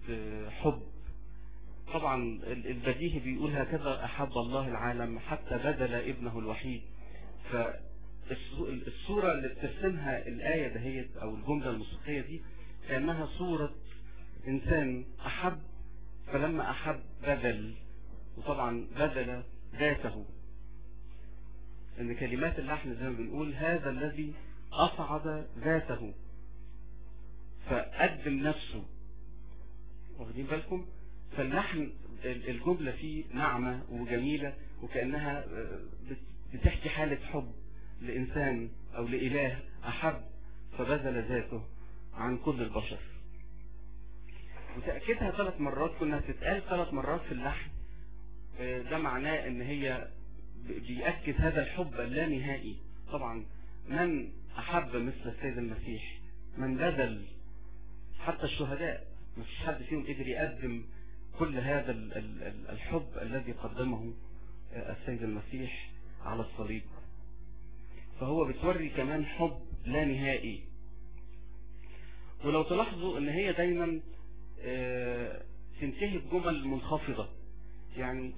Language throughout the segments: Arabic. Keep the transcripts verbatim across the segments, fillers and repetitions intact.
حب. طبعا البديهي بيقول هكذا أحب الله العالم حتى بذل ابنه الوحيد. فالصورة اللي بترسمها الآية دهيت أو الجملة الموسيقية دي كأنها صورة إنسان أحب، فلما أحب بذل، وطبعا بذل ذاته. إن كلمات اللحن زي ما بنقول هذا الذي أصعد ذاته فقدم نفسه. واخدين بالكم؟ فاللحن الجملة فيه ناعمة وجميلة، وكأنها بتحكي حالة حب لإنسان أو لإله أحب فبذل ذاته عن كل البشر. وتأكيدها ثلاث مرات، كنا تتقال ثلاث مرات في اللحن، ده معناه ان هي بيأكد هذا الحب اللانهائي. طبعا من أحب مثل السيد المسيح، من بذل، حتى الشهداء ما فيش حد فيهم قدر يقدم كل هذا الحب الذي قدمه السيد المسيح على الصليب. فهو بتوري كمان حب لا نهائي. ولو تلاحظوا ان هي دايما تنتهي بجمل منخفضة، يعني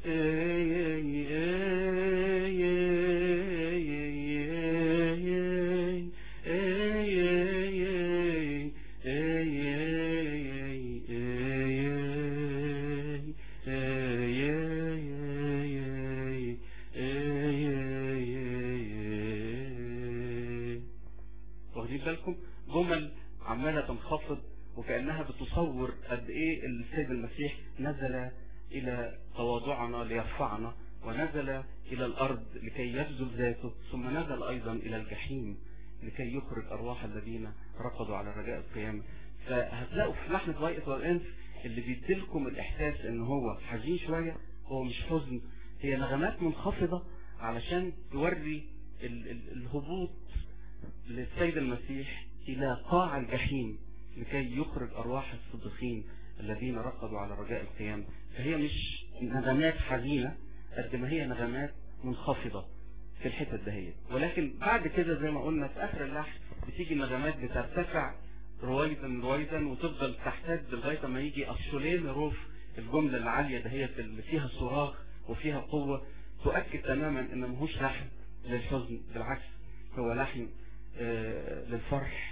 واخدين بالكم؟ جمل عمالة تنخفض وكأنها بتصور قد ايه السيد المسيح نزل الى تواضعنا ليرفعنا، ونزل الى الارض لكي يبذل ذاته، ثم نزل ايضا الى الجحيم لكي يخرج ارواح الذين رقدوا على رجاء القيامة. فهتلاقوا في لحن ضيقة والانف اللي بيديلكم الاحساس ان هو حزين شوية، هو مش حزن، هي نغمات منخفضة علشان توري ال ال الهبوط للسيد المسيح الى قاع الجحيم لكي يخرج ارواح الصديقين الذين رقدوا على رجاء القيامة. فهي مش نغمات حزينة قد ما هي نغمات منخفضة في الحتة دهيت. ولكن بعد كده زي ما قلنا في اخر اللحن بتيجي النغمات بترتفع رويدا رويدا وتفضل تحتد لغاية ما يجي اشولين روف الجملة العالية دهيت اللي فيها صراخ وفيها قوة، تؤكد تماما ان مهوش لحن للحزن، بالعكس هو لحن آه للفرح.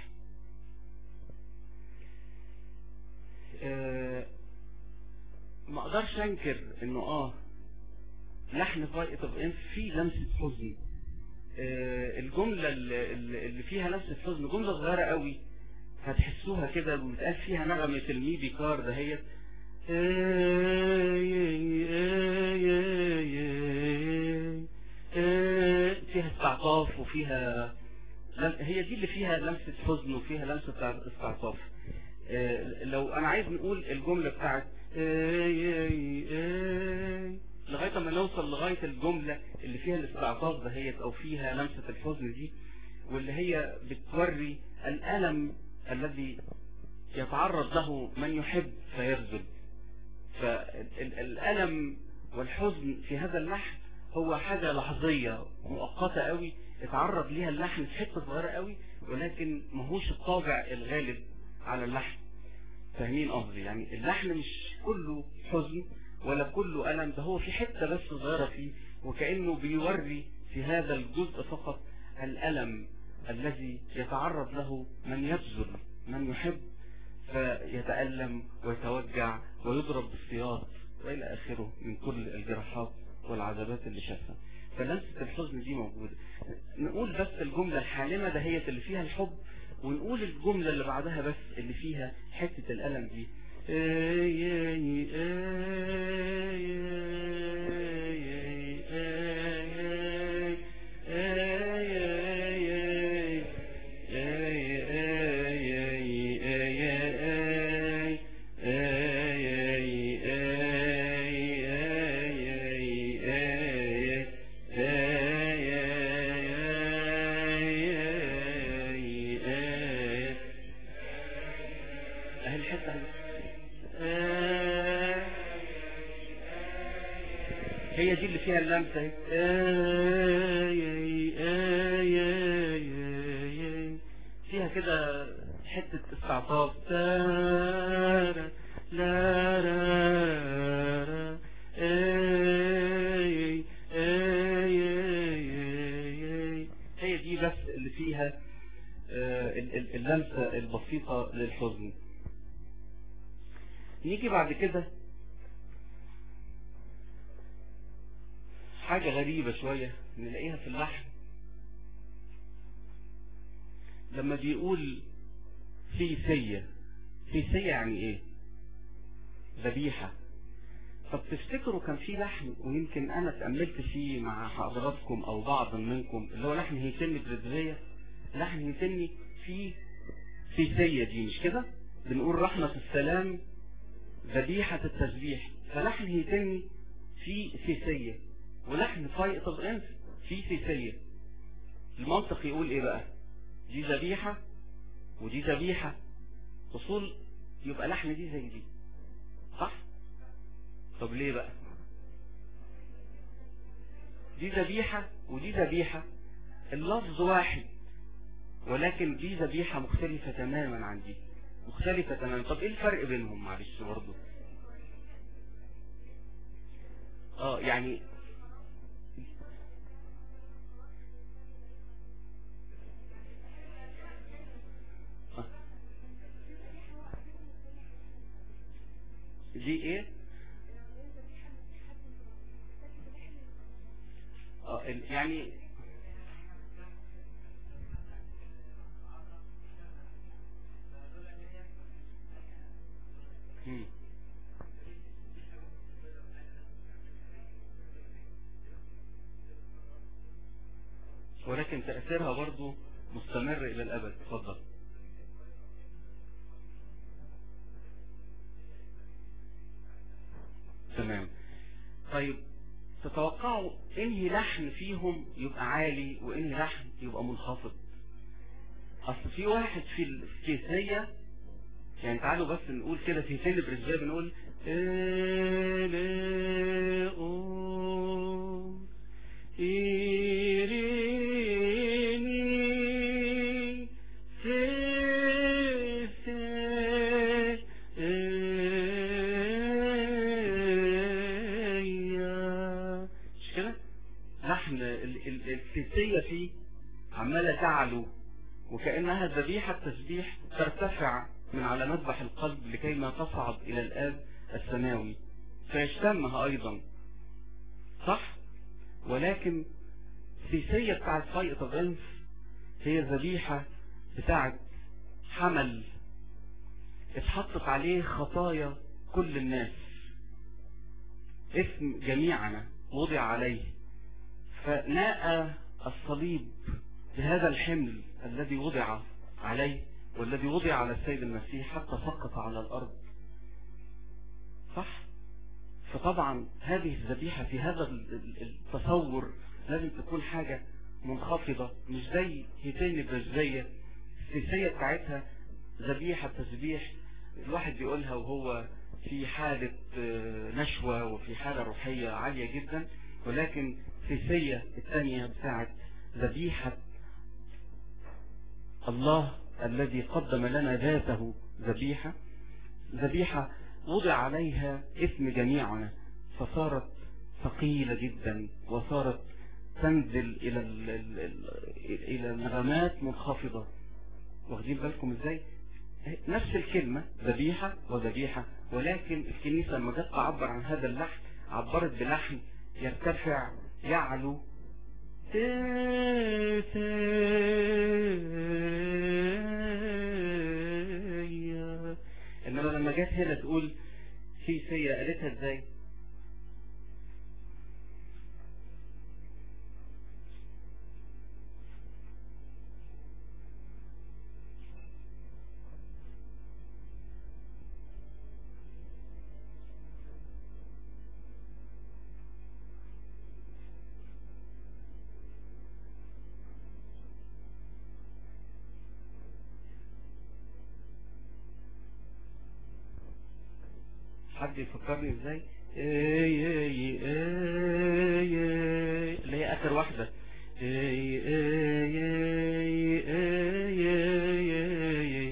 آه ما اقدرش انكر انه اه لحن ضيقة الانف فيه لمسة حزن. آه الجملة اللي, اللي فيها لمسة حزن جملة صغيرة قوي هتحسوها كده، وبتقال فيها نغمة المي بيكار دهيت، فيها استعطاف وفيها، هي دي اللي فيها لمسة حزن وفيها لمسة استعطاف. لو انا عايز نقول الجملة بتاعت لغاية ما نوصل لغاية الجملة اللي فيها الاستعطاف دهيت او فيها لمسة الحزن دي، واللي هي بتوري الألم الذي يتعرض له من يحب فيبذل. فالألم والحزن في هذا اللحن هو حاجة لحظية مؤقتة قوي اتعرض ليها اللحن في حتة صغيرة قوي، ولكن ماهوش الطابع الغالب على اللحن. فاهمين قصدي؟ يعني اللحن مش كله حزن ولا كله ألم، ده هو في حتة بس صغيرة فيه، وكأنه بيوري في هذا الجزء فقط الألم الذي يتعرض له من يبذل، من يحب فيتألم ويتوجع ويضرب بالسياط وإلى آخره من كل الجراحات والعذابات اللي شافها. فلمسة الحزن دي موجودة. نقول بس الجملة الحالمة دهيت اللي فيها الحب، ونقول الجملة اللي بعدها بس اللي فيها حتة الألم دي. هي دي اللي فيها اللمسة، فيها كده حتة استعطاف. لا فيها اللمسة البسيطة للحزن. نيجي بعد كده حاجة غريبة شوية نلاقيها في اللحن، لما بيقول في سية. في سية يعني ايه؟ ذبيحة. طب تفتكروا كان في لحن، ويمكن انا اتأملت فيه مع حضراتكم او بعض منكم، اللي هو لحن هيتني برزبية، لحن هيتني في في سية دي، مش كده؟ بنقول رحمة السلام ذبيحة التسبيح، فلحن هيتني في في سية، ولحن فايق الانس في في سية. المنطق يقول ايه بقى؟ دي ذبيحة ودي ذبيحة، اصول يبقى لحن دي زي دي، صح؟ طب ليه بقى؟ دي ذبيحة ودي ذبيحة، اللفظ واحد، ولكن دي ذبيحة مختلفة تماما عن دي، مختلفة تماما. طب ايه الفرق بينهم؟ معلش برضه اه يعني آه. دي ايه؟ اه يعني مم. ولكن تأثيرها برضو مستمر إلى الأبد. اتفضل. تمام. طيب تتوقعوا انهي لحن فيهم يبقى عالي وانهي لحن يبقى منخفض؟ اصل في واحد في الكيسية، يعني تعالوا بس نقول كده في سن برزبية بنقول إيريني سيسي إيا، مش كده؟ لحن السيسية فيه عمالة تعلو، وكأنها ذبيحة تسبيح ترتفع من على مذبح القلب لكيما تصعد إلى الآب السماوي فيشتمها أيضا، صح؟ ولكن السيسية بتاعت فايقة الغنف هي ذبيحة بتاعت حمل اتحطت عليه خطايا كل الناس، اسم جميعنا وضع عليه، فناء الصليب بهذا الحمل الذي وضع عليه والذي وضع على السيد المسيح حتى سقط على الأرض، صح؟ فطبعا هذه الذبيحة في هذا التصور لازم تكون حاجة منخفضة، مش زي هيتين برزبية السيسية بتاعتها ذبيحة تسبيح الواحد بيقولها وهو في حالة نشوة وفي حالة روحية عالية جدا، ولكن السيسية الثانية بتاعت ذبيحة الله الذي قدم لنا ذاته ذبيحة، ذبيحة وضع عليها اسم جميعنا، فصارت ثقيلة جدا وصارت تنزل إلى إلى نغمات منخفضة. واخدين بالكم ازاي؟ نفس الكلمة ذبيحة وذبيحة، ولكن الكنيسة لما جت تعبر عن هذا اللحن عبرت بلحن يرتفع يعلو، انما لما جت هنا تقول في سيئة قالتها ازاي؟ حد يفكرني ازاي؟ اي اي اي اللي هي اخر واحدة، اي اي اي اي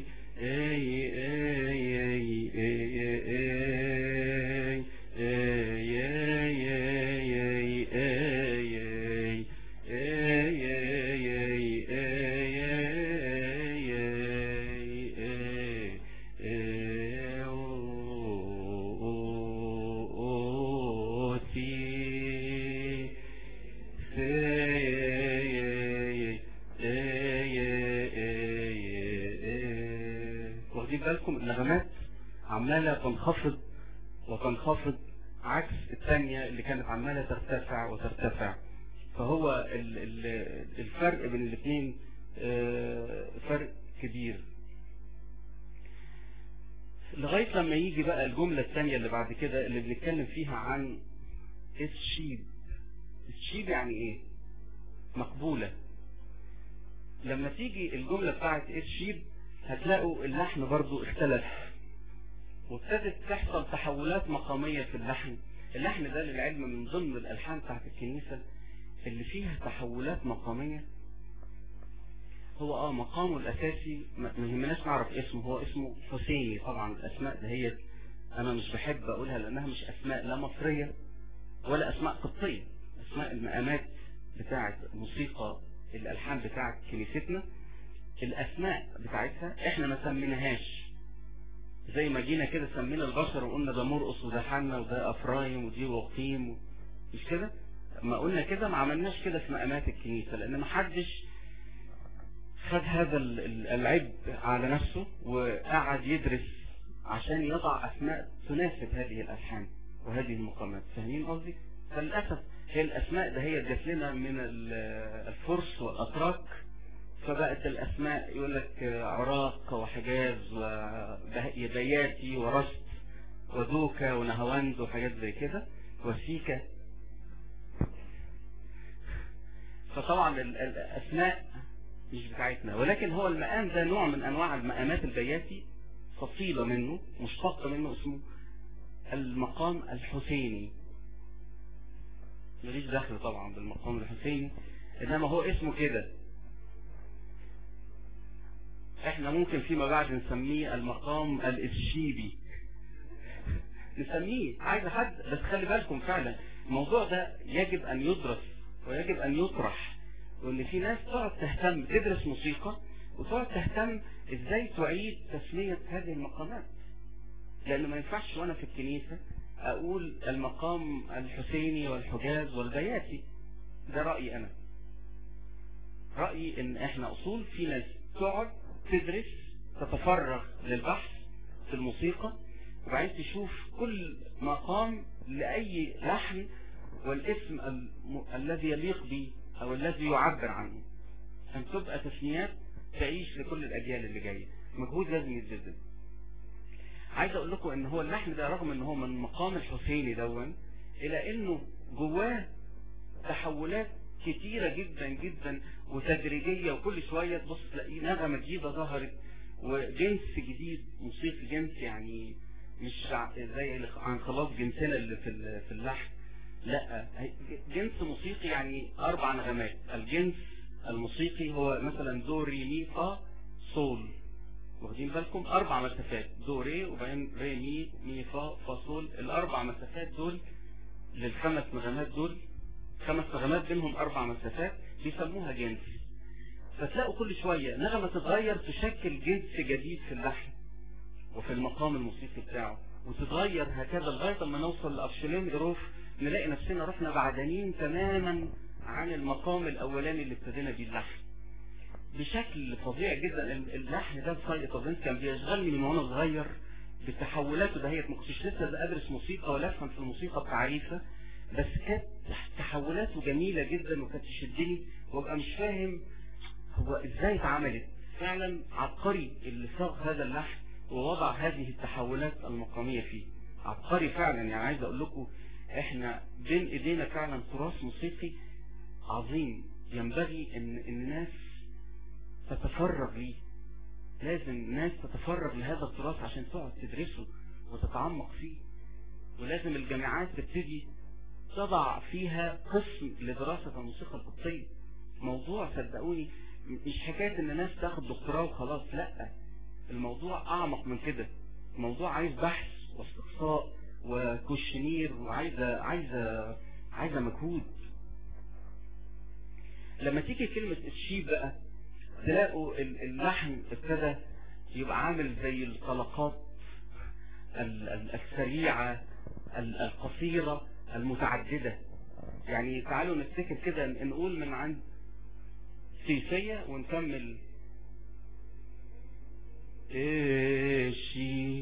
النغمات عمالة تنخفض وتنخفض عكس الثانية اللي كانت عمالة ترتفع وترتفع. فهو الفرق بين الاثنين فرق كبير، لغاية لما يجي بقى الجملة الثانية اللي بعد كده اللي بنتكلم فيها عن الشيب. الشيب يعني ايه؟ مقبولة. لما تيجي الجملة بتاعت الشيب هتلاقوا اللحن برضو اختلف، وابتدت تحصل تحولات مقامية في اللحن. اللحن ده للعلم من ضمن الألحان بتاعت الكنيسة اللي فيها تحولات مقامية. هو اه مقامه الأساسي ما يهمناش نعرف اسمه، هو اسمه حسيني. طبعا الأسماء دهيت أنا مش بحب أقولها لأنها مش أسماء لا مصرية ولا أسماء قبطية. أسماء المقامات بتاعت موسيقى الألحان بتاعت كنيستنا، الأسماء بتاعتها إحنا ما سميناهاش زي ما جينا كده سمينا البشر وقلنا ده مرقص وده حنا وده أفرايم ودي وقيم، مش كده؟ ما قلنا كده ما عملناش كده في مقامات الكنيسة، لأن ما حدش خد هذا العبء على نفسه وقعد يدرس عشان يضع أسماء تناسب هذه الألحان وهذه المقامات. فاهمين قصدي؟ فللأسف هي الأسماء ده هي جات لنا من الفرس والأتراك، فبقت الأسماء يقول لك عراق وحجاز وبياتي ورست ودوكا ونهواند وحاجات زي كده وسيكا. فطبعا الأسماء مش بتاعتنا، ولكن هو المقام ده نوع من أنواع المقامات البياتي، فصيلة منه مشتق منه اسمه المقام الحسيني. ماليش دخل طبعا بالمقام الحسيني، إنما هو اسمه كده. احنا ممكن فيما بعد نسميه المقام الإسشيبي، نسميه عايز حد. بس خلي بالكم فعلا الموضوع ده يجب أن يدرس ويجب أن يطرح، وإن في ناس تقعد تهتم تدرس موسيقى وتقعد تهتم إزاي تعيد تسمية هذه المقامات، لأن ما ينفعش وأنا في الكنيسة أقول المقام الحسيني والحجاز والبياتي. ده رأيي أنا، رأيي إن إحنا أصول في ناس تقعد تدرس تتفرغ للبحث في الموسيقى، وبعدين تشوف كل مقام لأي لحن والاسم الم... الذي يليق به أو الذي يعبر عنه، أن تبقى تسميات تعيش لكل الأجيال اللي جاية. مجهود لازم يتبذل. عايز أقول لكم إن هو اللحن ده رغم إن هو من المقام الحسيني دون، إلى إنه جواه تحولات كتيرة جدا جدا وتدريجية، وكل شوية تبص تلاقيه نغمة جديدة ظهرت وجنس جديد موسيقي، جنس يعني مش زي عن خلاص جنسنا اللي في في اللحن، لا جنس موسيقي يعني أربع نغمات. الجنس الموسيقي هو مثلا دو ري مي فا صول، واخدين بالكم؟ أربع مسافات، دو ري وبعدين ري مي مي فا فا صول. الأربع مسافات دول للخمس نغمات دول، خمس نغمات بينهم أربع مسافات بيسموها جنس. فتلاقوا كل شوية نغمة تتغير تشكل جنس جديد في اللحن وفي المقام الموسيقي بتاعه، وتتغير هكذا لغاية ما نوصل لأبشلين إروف نلاقي نفسنا رحنا بعدنين تماما عن المقام الأولاني اللي ابتدينا بيه اللحن بشكل فظيع جدا. اللحن ده بصيغة طبنس كان بيشغلني من وانا صغير بتحولاته دهيت. ما كنتش لسه ادرس موسيقى ولا افهم في الموسيقى بتعريفه، بس كانت تحولاته جميلة جدا وكانت تشدني وابقى مش فاهم هو ازاي اتعملت. فعلا عبقري اللي صاغ هذا اللحن ووضع هذه التحولات المقامية فيه، عبقري فعلا. يعني عايز اقول لكم احنا بين ايدينا فعلا تراث موسيقي عظيم ينبغي ان الناس تتفرغ ليه. لازم الناس تتفرغ لهذا التراث عشان تقعد تدرسه وتتعمق فيه، ولازم الجامعات تبتدي تضع فيها قسم لدراسة الموسيقى القبطية. موضوع صدقوني مش حكاية ان الناس تاخد دكتوراه وخلاص، لا، الموضوع اعمق من كده. الموضوع عايز بحث واستقصاء وكوشنير وعايزة عايزة عايزة مجهود. لما تيجي كلمة الشيب بقى تلاقوا اللحن ابتدى يبقى عامل زي الطلقات السريعة القصيرة المتعددة. يعني تعالوا نفتكر كده نقول من عند سيسية ونكمل إيشي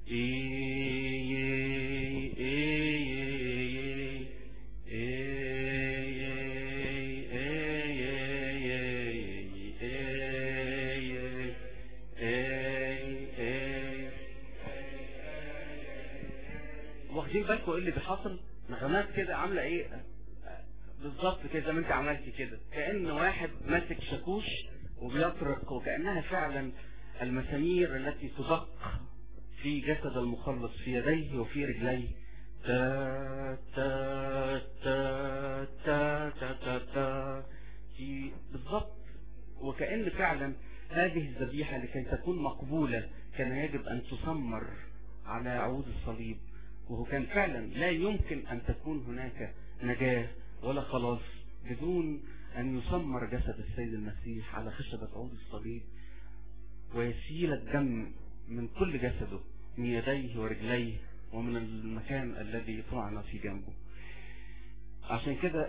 واخدين بالكم ايه اللي بيحصل؟ نغمات كده عامله ايه بالظبط كده زي ما انت عملتي كده، كأن واحد ماسك شاكوش وبيطرق، وكأنها فعلا المسامير التي تدق في جسد المخلص في يديه وفي رجليه. تا تا تا تا تا تا تا في بالظبط. وكأن فعلا هذه الذبيحة لكي تكون مقبولة كان يجب أن تسمر على عود الصليب، وهو كان فعلا لا يمكن أن تكون هناك نجاة ولا خلاص بدون أن يسمر جسد السيد المسيح على خشبة عود الصليب ويسيل الدم من كل جسده، من يديه ورجليه ومن المكان الذي طعن في جنبه. عشان كده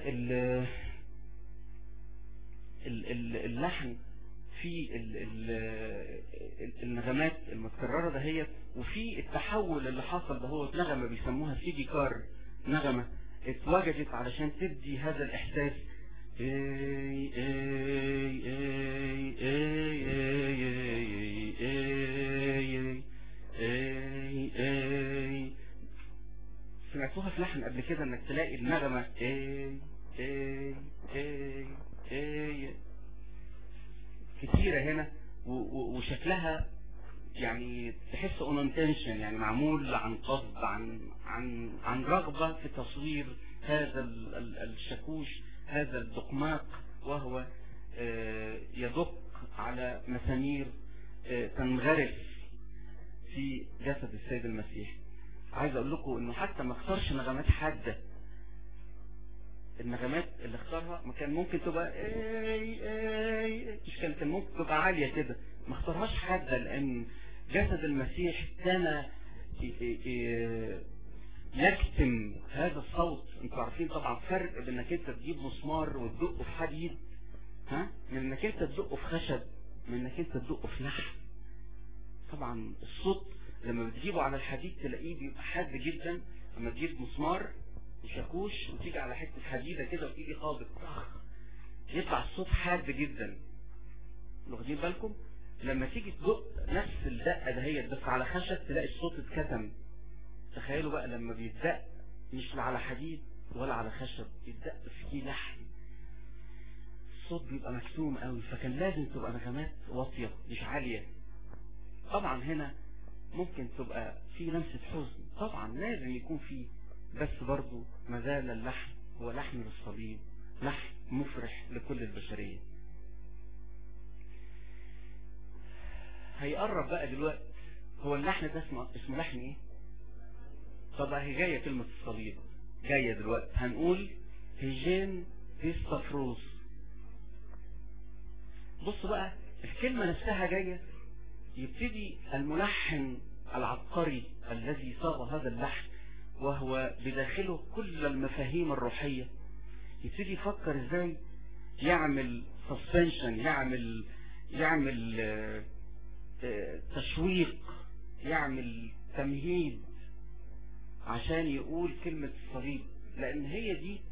اللحن في النغمات المتكررة دهيت، وفي التحول اللي حصل ده هو نغمة بيسموها سيدي كار، نغمة اتوجدت علشان تدي هذا الإحساس. اي اي اي اي اي اي اي اي سمعتوها في لحن قبل كده انك تلاقي النغمة اي اي اي اي كتيرة هنا، وشكلها يعني تحس اون انتنشن، يعني معمول عن قصد، عن عن عن رغبة في تصوير هذا الشاكوش، هذا الدقماق، وهو يدق على مسامير تنغرس في جسد السيد المسيح. عايز اقول لكم انه حتى ما اختارش نغمات حادة. النغمات اللي اختارها ما كان ممكن تبقى اي اي مش كان كان ممكن تبقى عالية كده، ما اختارهاش حادة، لان جسد المسيح كان يكتم هذا الصوت. انتوا عارفين طبعا فرق بين انك انت تجيب مسمار وتدقه في حديد، ها، من انك انت تدقه في خشب، من انك انت تدقه في لحم. طبعا الصوت لما بتجيبه على الحديد تلاقيه بيبقى حاد جدا، لما تجيب مسمار وشاكوش وتيجي على حته حديده كده وتيجي خابط يطلع الصوت حاد جدا. واخدين بالكم؟ لما تيجي تدق نفس الدقه دهيت بس على خشب تلاقي الصوت اتكتم. تخيلوا بقى لما بيتدق مش على حديد ولا على خشب، يتدق في لحم، الصوت بيبقى مكتوم قوي. فكان لازم تبقى نغمات واطيه مش عاليه. طبعا هنا ممكن تبقى في لمسه حزن، طبعا لازم يكون فيه، بس برضو ما زال اللحن هو لحن للصليب، لحن مفرح لكل البشرية. هيقرب بقى دلوقتي. هو اللحن ده اسمه اسمه لحن ايه؟ طب هي جاية كلمة الصليب جاية دلوقتي، هنقول هيجين هيستافروس. بص بقى الكلمة نفسها جاية، يبتدي الملحن العبقري الذي صاغ هذا اللحن وهو بداخله كل المفاهيم الروحية، يبتدي يفكر ازاي يعمل سسبنشن، يعمل يعمل تشويق، يعمل تمهيد عشان يقول كلمة الصليب، لان هي دي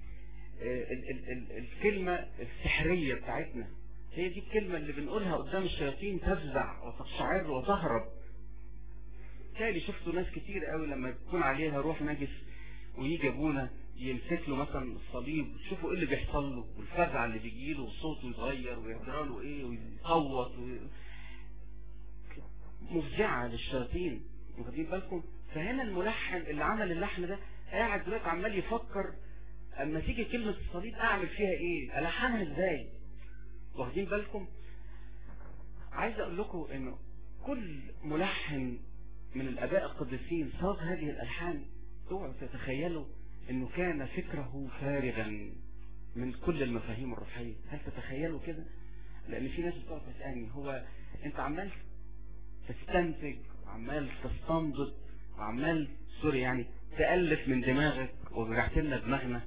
الكلمة السحرية بتاعتنا، هي دي الكلمة اللي بنقولها قدام الشياطين تفزع وتقشعر وتهرب. تالي شفتوا ناس كتير قوي لما يكون عليها روح نجس ويجي ابونا يمسك له مثلا الصليب، شوفوا ايه اللي بيحصل له والفزع اللي بيجي له وصوته يتغير ويجرى له ايه ويصوت و... مفزعه للشياطين. واخدين بالكم؟ فهنا الملحن اللي عمل اللحن ده قاعد دلوقتي عمال يفكر اما تيجي كلمه الصليب اعمل فيها ايه، الحنها ازاي. واخدين بالكم؟ عايز اقول لكم انه كل ملحن من الاباء القديسين صاغ هذه الالحان، اوعوا تتخيلوا انه كان فكره فارغا من كل المفاهيم الروحيه. هل تتخيلوا كده؟ لان في ناس بتقعد تسالني هو انت عمال تستنتج وعمال تستنبط وعمال سوري يعني تالف من دماغك ورجعت لنا دماغنا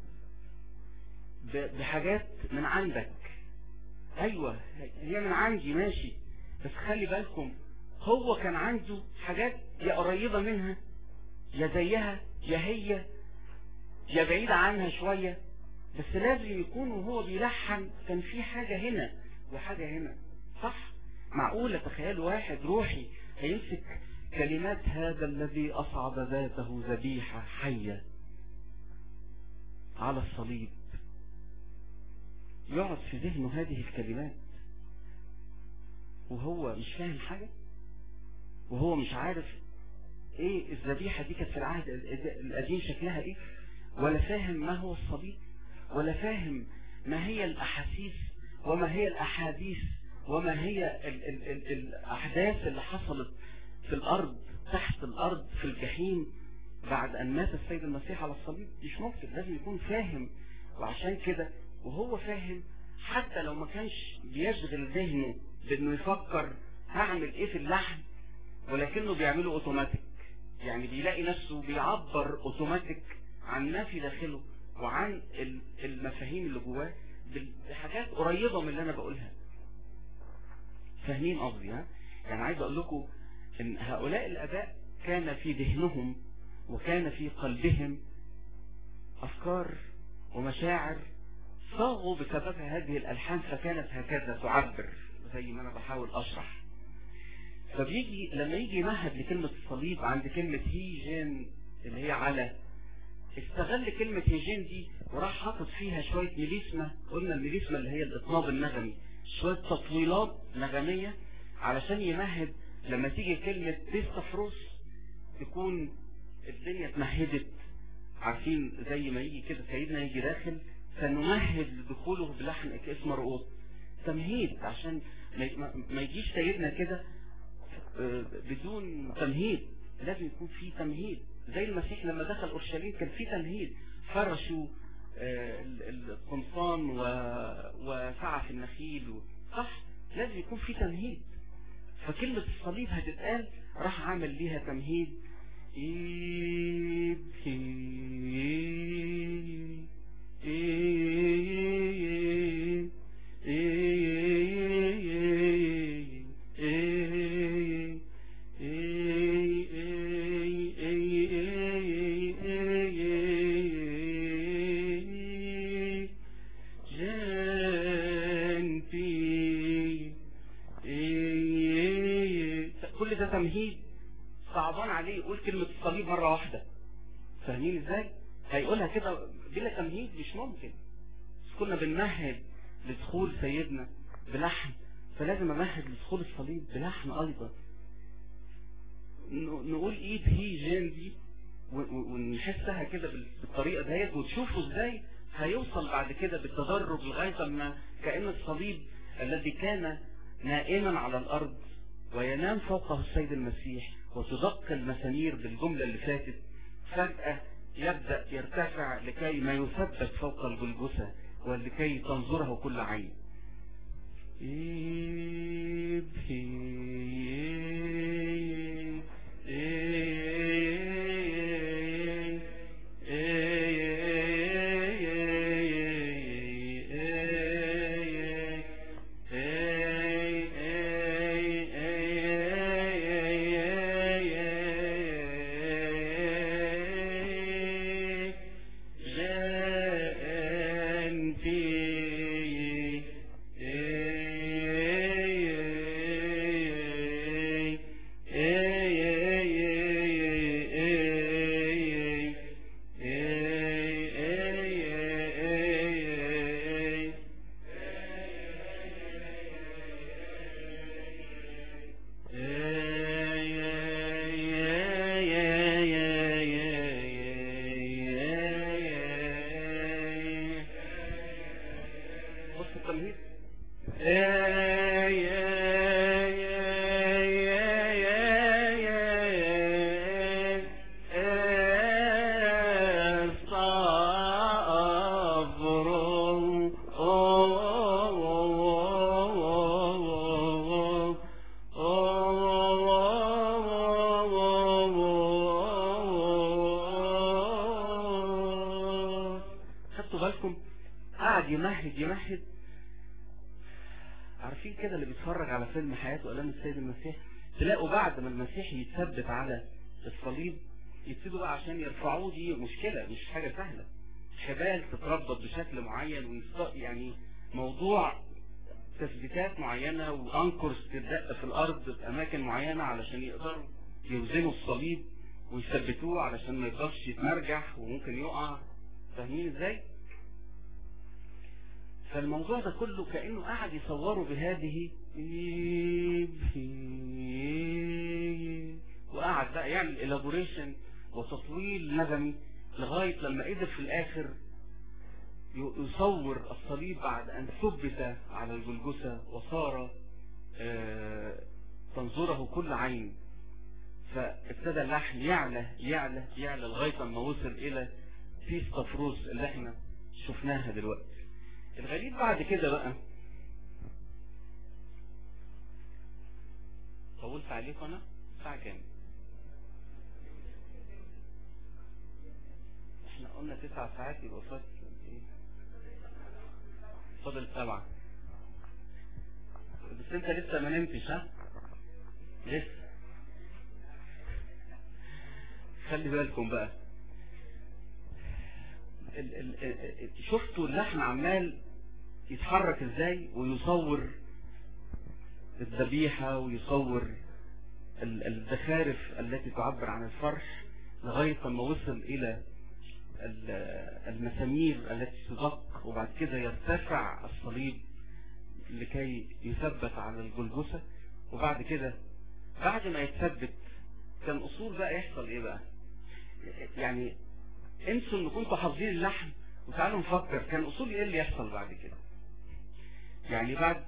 بحاجات من عندك. ايوه هي من عندي ماشي، بس خلي بالكم هو كان عنده حاجات يا قريبة منها يا زيها يا هي يا بعيدة عنها شوية، بس لازم يكون وهو بيلحن كان في حاجة هنا وحاجة هنا. صح؟ معقولة تخيل واحد روحي هيمسك كلمات هذا الذي أصعد ذاته ذبيحة حية على الصليب، يقعد في ذهنه هذه الكلمات وهو مش فاهم حاجة، وهو مش عارف ايه الذبيحة دي كانت في العهد القديم شكلها ايه، ولا فاهم ما هو الصليب، ولا فاهم ما هي الأحاسيس وما هي الأحاديث وما هي ال ال ال الأحداث اللي حصلت في الأرض تحت الأرض في الجحيم بعد أن مات السيد المسيح على الصليب. مش ممكن، لازم يكون فاهم. وعشان كده وهو فاهم حتى لو ما كانش بيشغل ذهنه بأنه يفكر هعمل ايه في اللحن، ولكنه بيعمله اوتوماتيك، يعني بيلاقي نفسه بيعبر اوتوماتيك عن ما في داخله وعن المفاهيم اللي جواه بحاجات قريبة من اللي انا بقولها. فاهمين قصدي؟ ها يعني عايز اقول لكم ان هؤلاء الاباء كان في ذهنهم وكان في قلبهم افكار ومشاعر صاغوا بسبب هذه الالحان، فكانت هكذا تعبر زي ما انا بحاول اشرح. فبيجي لما يجي يمهد لكلمة الصليب عند كلمة هيجين اللي هي على، استغل كلمة هيجين دي وراح حاطط فيها شوية ميليسما. قلنا الميليسما اللي هي الإطناب النغمي، شوية تطويلات نغمية علشان يمهد لما تيجي كلمة بيستفروس تكون الدنيا اتمهدت. عارفين زي ما يجي كده سيدنا يجي داخل فنمهد لدخوله بلحن اسم رؤوس، تمهيد عشان ما يجيش سيدنا كده بدون تمهيد. لازم يكون في تمهيد، زي المسيح لما دخل اورشليم كان في تمهيد، فرشوا القمصان وسعف النخيل. صح؟ لازم يكون في تمهيد. فكلمة الصليب هتتقال راح عامل ليها تمهيد. إيه إيه إيه كل ده تمهيد. صعبان عليه يقول كلمة الصليب مرة واحدة. فاهمين ازاي؟ هيقولها كده بلا تمهيد مش ممكن. كنا بنمهد لدخول سيدنا بلحن، فلازم امهد لدخول الصليب بلحن ايضا. نقول ايد هي جين دي ونحسها كده بالطريقة ديت، وتشوفوا ازاي هيوصل بعد كده بالتدرج لغاية ما كأن الصليب الذي كان نائما على الارض وينام فوقه السيد المسيح وتدق المسامير بالجملة اللي فاتت، فجأة يبدأ يرتفع لكي ما يثبت فوق الجلجثة ولكي تنظره كل عين. إيه إيه يمهد يمهد. عارفين كده اللي بيتفرج على فيلم حياة وآلام السيد المسيح تلاقوا بعد ما المسيح يتثبت على الصليب يبتدوا بقى عشان يرفعوه، دي مشكلة مش حاجة سهلة، حبال تتربط بشكل معين ويست... يعني موضوع تثبيتات معينة وانكرز تدق في الارض في اماكن معينة علشان يقدروا يوزنوا الصليب ويثبتوه علشان ما يقدرش يتمرجح وممكن يقع. فاهمين ازاي؟ فالموضوع ده كله كأنه قاعد يصوره بهذه وقاعد بقى يعمل إلابوريشن وتطويل نغمي لغاية لما قدر في الآخر يصور الصليب بعد أن ثبت على الجلجثة وصار تنظره كل عين. فابتدى اللحن يعلى يعلى يعلى لغاية ما وصل إلى فيس طفروس اللي احنا شفناها دلوقتي. الغريب بعد كده بقى، طولت عليكم انا الساعة كام؟ احنا قلنا تسع ساعات يبقى فاضل ايه؟ فاضل سبعة. بس انت لسه ما نمتش ها؟ لسه. خلي بالكم بقى، ال ال شفتوا اللحن عمال يتحرك ازاي ويصور الذبيحة ويصور الزخارف التي تعبر عن الفرح لغاية ما وصل الى المسامير التي تدق، وبعد كده يرتفع الصليب لكي يثبت على الجلجثة. وبعد كده بعد ما يتثبت كان اصول بقى يحصل ايه بقى؟ يعني انسوا ان كنتوا حافظين اللحن وتعالوا نفكر كان اصول ايه اللي يحصل بعد كده. يعني بعد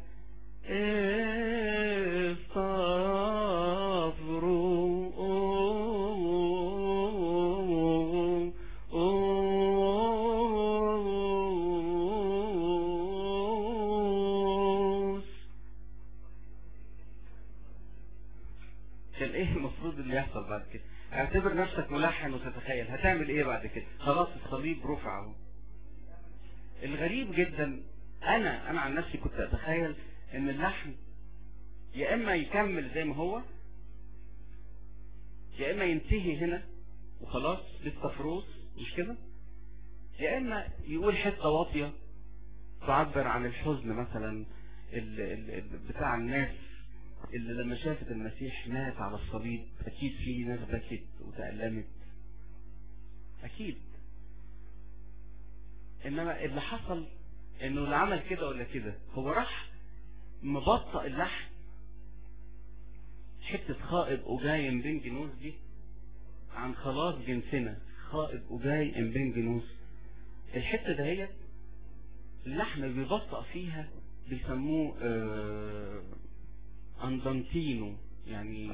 كان ايه المفروض اللي يحصل بعد كده؟ اعتبر نفسك ملحن وتتخيل هتعمل ايه بعد كده. خلاص الصليب رفع اهو. الغريب جدا، انا انا عن نفسي كنت اتخيل ان اللحن يا اما يكمل زي ما هو يا اما ينتهي هنا وخلاص للتفروس مش كده، يا اما يقول حته واطيه تعبر عن الحزن مثلا ال ال بتاع الناس اللي لما شافت المسيح مات على الصليب اكيد في ناس بكت وتألمت اكيد. انما اللي حصل انه اللي عمل كده ولا كده هو راح مبطئ اللحن. حتة خائب أجاي ام بين جنوس دي عن خلاص جنسنا، خائب أجاي ام بين جنوس، الحتة دهيت اللحن بيبطئ فيها بيسموه آه اندانتينو، يعني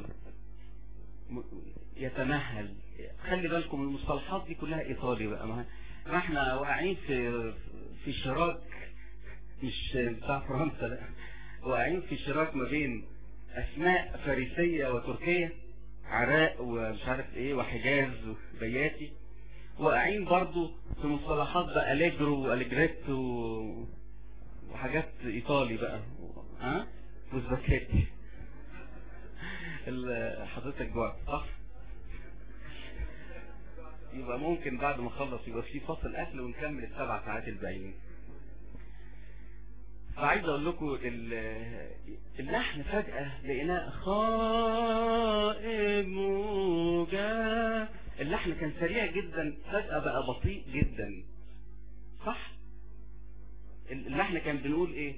يتمهل. خلي بالكم المصطلحات دي كلها ايطالي بقى، ما احنا واقعين في في شراك مش بتاع فرنسا، لا واقعين في شراك ما بين اسماء فارسية وتركية، عراق ومش عارف ايه وحجاز وبياتي، واقعين برضو في مصطلحات بقى أليجرو واليجريتو وحاجات ايطالي بقى ها وزبكاتي. حضرتك جوعت صح؟ يبقى ممكن بعد ما اخلص يبقى في فصل اكل ونكمل السبع ساعات الباقيين. فعايز اقول لكم اللحن فجأة لقيناه خائب وجا، اللحن كان سريع جدا فجأة بقى بطيء جدا صح؟ اللحن كان بنقول ايه؟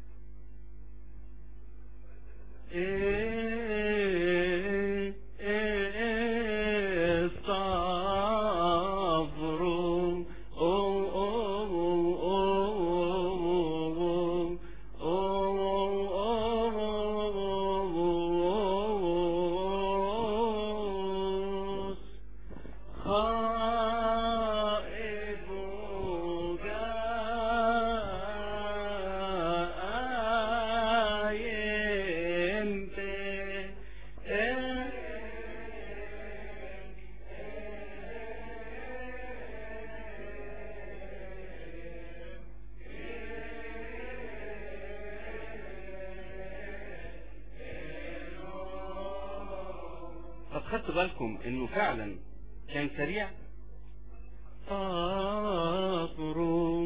ايه ايه استغفروا Yeah. خدتوا بالكم انه فعلا كان سريع. أطرق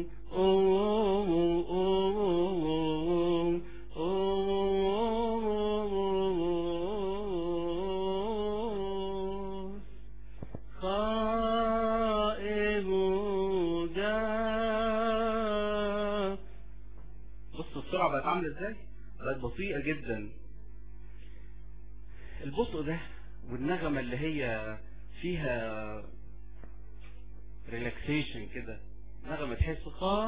بصوا السرعة بقت عاملة ازاي؟ بقت بطيئة جدا. البطء ده والنغمة اللي هي فيها ريلاكسيشن كده، نغمة تحس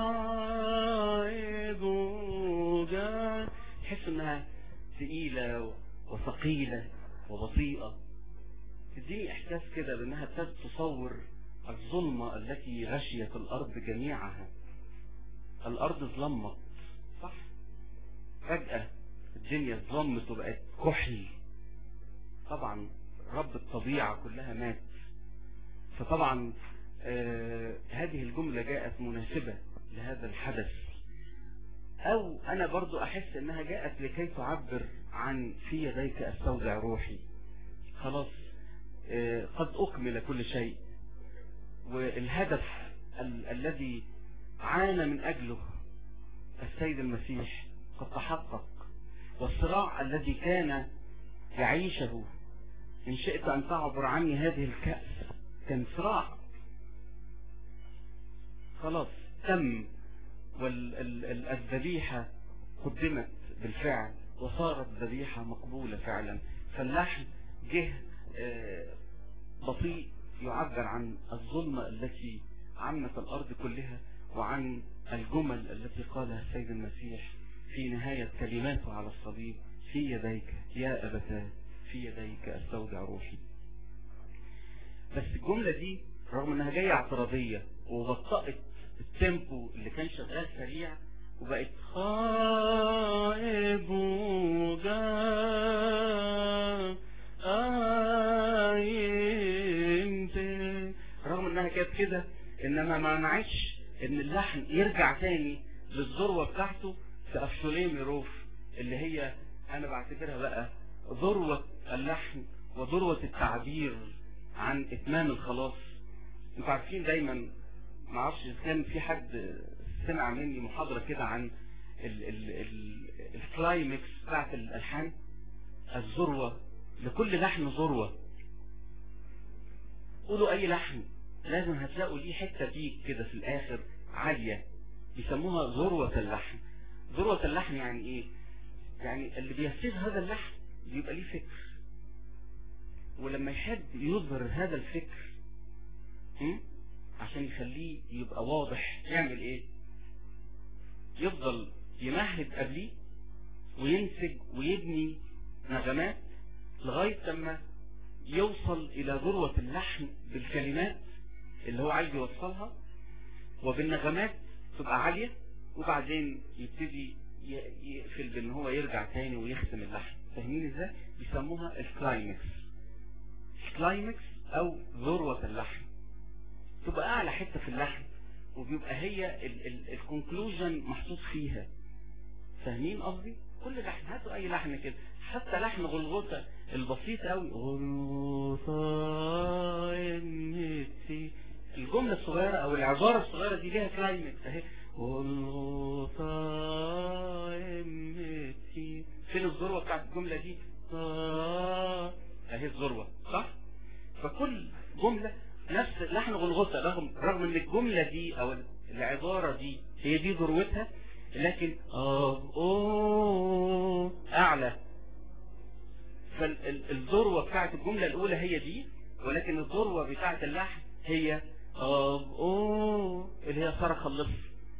خائب وجان، تحس انها ثقيلة وثقيلة وبطيئة، تديني احساس كده بانها ابتدت تصور الظلمة التي غشيت الارض جميعها. الارض ظلمت، صح؟ فجأة الدنيا ظلمت وبقت كحل. طبعا رب الطبيعة كلها مات. فطبعا آه هذه الجملة جاءت مناسبة لهذا الحدث، او انا برضو احس انها جاءت لكي تعبر عن في يديك استودع روحي. خلاص آه قد اكمل كل شيء، والهدف ال الذي عانى من اجله السيد المسيح قد تحقق، والصراع الذي كان يعيشه إن شئت أن تعبر عني هذه الكأس كان صراع خلاص تم، والذبيحة قدمت بالفعل وصارت ذبيحة مقبولة فعلا. فاللحن جه بطيء يعبر عن الظلمة التي عمت الأرض كلها، وعن الجمل التي قالها السيد المسيح في نهاية كلماته على الصليب: في يديك يا أبتاه، في يديك استودع روحي. بس الجملة دي رغم انها جاية اعتراضية وبطأت التيمبو اللي كان شغال سريع وبقت خائب وجان آيمت، رغم انها كانت كده انما ما منعتش ان اللحن يرجع تاني للذروة بتاعته في أفشوليمي روف، اللي هي انا بعتبرها بقى ذروة اللحن وذروة التعبير عن اتمام الخلاص. انتوا عارفين دايما، ما اعرفش اذا كان في حد سمع مني محاضرة كده عن الكلايمكس بتاعت الالحان، الذروة. لكل لحن ذروة. قولوا اي لحن لازم هتلاقوا ليه حتة بيك كده في الاخر عالية، بيسموها ذروة اللحن. ذروة اللحن يعني ايه؟ يعني اللي بيسير هذا اللحن بيبقى ليه فكر، ولما يحب يظهر هذا الفكر عشان يخليه يبقى واضح يعمل ايه؟ يفضل يمهد قبليه وينسج ويبني نغمات لغاية لما يوصل الى ذروة اللحن بالكلمات اللي هو عايز يوصلها، وبالنغمات تبقى عالية، وبعدين يبتدي يقفل بان هو يرجع تاني ويختم اللحن. فاهمين ازاي؟ بيسموها الكلايمكس. الكلايمكس او ذروة اللحن تبقى اعلى حتة في اللحن، وبيبقى هي الكونكلوجن محطوط فيها. فاهمين قصدي؟ كل لحن، هاتوا اي لحن كده، حتى لحن غلغوطة البسيط قوي، غلغوطة انتي، الجملة الصغيرة او العبارة الصغيرة دي ليها كلايمكس اهي، غلغوطة انتي. فين الذروة بتاعت الجملة دي؟ اهي الذروة، صح؟ فكل جملة نفس لحن غلغوطة، رغم رغم ان الجملة دي او العبارة دي هي دي ذروتها، لكن اه اوه اعلى. فالذروة بتاعت الجملة الاولى هي دي، ولكن الذروة بتاعت اللحن هي اه اوه اللي هي صرخ اللص.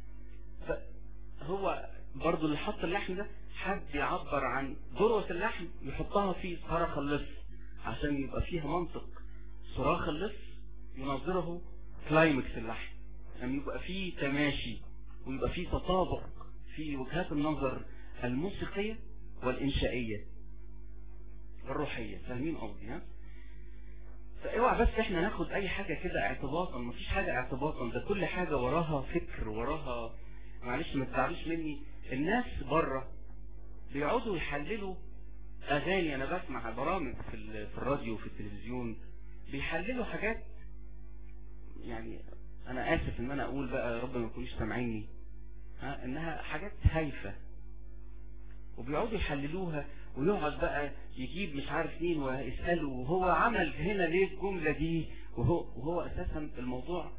فهو برضو اللي حط اللحن ده حد يعبر عن ذروة اللحن يحطها في صرخ اللص عشان يبقى فيها منطق. صراخ اللص ينظره كلايمكس اللحن، يعني يبقى فيه تماشي ويبقى فيه تطابق في وجهات النظر الموسيقية والإنشائية والروحية. فاهمين قصدي؟ ها؟ فاوعى بس احنا ناخد اي حاجة كده اعتباطا، مفيش حاجة اعتباطا، ده كل حاجة وراها فكر، وراها، معلش ما تزعلوش مني، الناس بره بيقعدوا يحللوا اغاني، انا بسمع برامج في في الراديو وفي التلفزيون بيحللوا حاجات، يعني انا اسف ان انا اقول بقى يا رب ما يكونوش سامعيني، ها، انها حاجات هايفه، وبيقعدوا يحللوها، ويقعد بقى يجيب مش عارف مين ويساله وهو عمل هنا ليه الجمله دي، وهو وهو اساسا الموضوع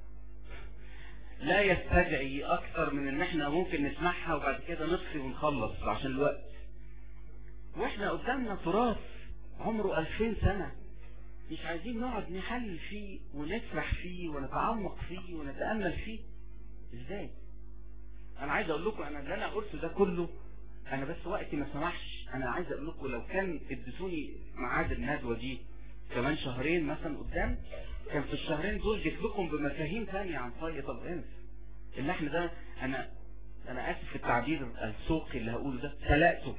لا يستدعي اكثر من ان احنا ممكن نسمعها وبعد كده نطفي ونخلص عشان الوقت. واحنا قدامنا تراث عمره ألفين سنة، مش عايزين نقعد نحلل فيه ونسرح فيه ونتعمق فيه ونتأمل فيه. ازاي؟ انا عايز اقول لكم، انا اللي انا قلته ده كله انا بس وقتي ما سمحش. انا عايز اقول لكم لو كان اديتوني ميعاد الندوة دي كمان شهرين مثلا قدام، كان في الشهرين دول جيت لكم بمفاهيم ثانيه عن فيض الانس. اللحن ده انا انا اسف في التعبير السوقي اللي هقوله ده، سلقته.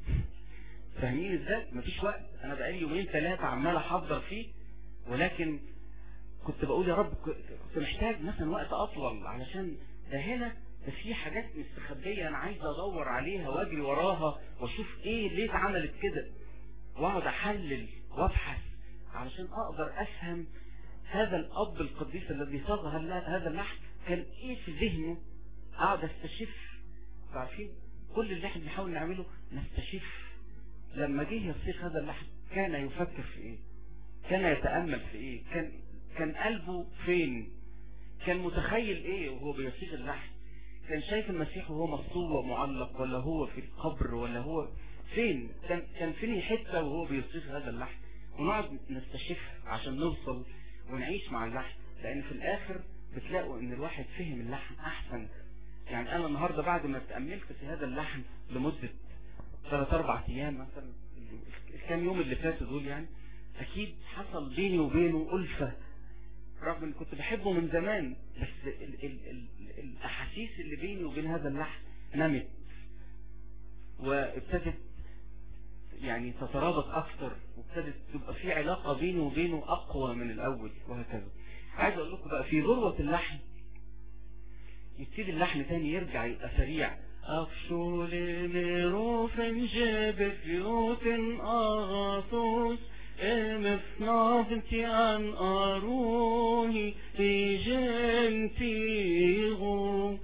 فاهمين ازاي؟ مفيش وقت، انا بقالي يومين ثلاثه عمال احضر فيه، ولكن كنت بقول يا رب كنت محتاج مثلا وقت اطول، علشان ده هنا ده في حاجات مستخبيه انا عايز ادور عليها واجري وراها واشوف ايه ليه اتعملت كده، واقعد احلل وابحث علشان اقدر افهم هذا الاب القديس الذي صاغ هذا اللحن كان ايه في ذهنه. اقعد استشف. عارفين كل اللي احنا بنحاول نعمله نستشف. لما جه يصيغ هذا اللحن كان يفكر في ايه؟ كان يتامل في ايه؟ كان كان قلبه فين؟ كان متخيل ايه وهو بيصيغ اللحن؟ كان شايف المسيح وهو مصلوب ومعلق، ولا هو في القبر، ولا هو فين؟ كان كان فين حته وهو بيصيغ هذا اللحن؟ ونقعد نستشف عشان نوصل ونعيش مع اللحن، لان في الاخر بتلاقوا ان الواحد فهم اللحن احسن. يعني انا النهارده بعد ما تأملت في هذا اللحن لمدة ثلاث اربع ايام مثلا، الكام يوم اللي فاتوا دول، يعني اكيد حصل بيني وبينه ألفة، رغم ان كنت بحبه من زمان، بس ال ال ال الاحاسيس اللي بيني وبين هذا اللحن نمت وابتدت يعني تترابط اكثر، وابتدت تبقى في علاقة بيني وبينه اقوى من الاول، وهكذا. عايز اقول لكم بقى في ذروة اللحن يبتدي اللحن تاني يرجع يبقى سريع. أفشو لمروف جاب فيوت أغاثوس مفنافنتي عن أروهي في جنتي غو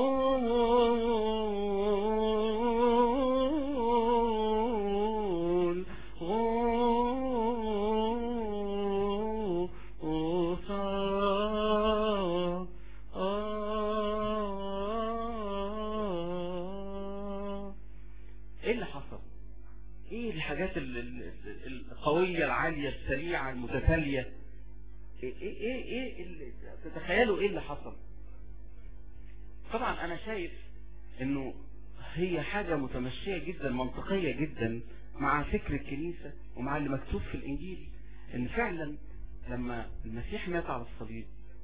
الحاجات القوية العالية السريعة المتتالية، ايه ايه ايه اللي تتخيلوا ايه اللي حصل؟ طبعا انا شايف انه هي حاجة متمشية جدا، منطقية جدا مع فكر الكنيسة ومع اللي مكتوب في الانجيل، ان فعلا لما المسيح مات على الصليب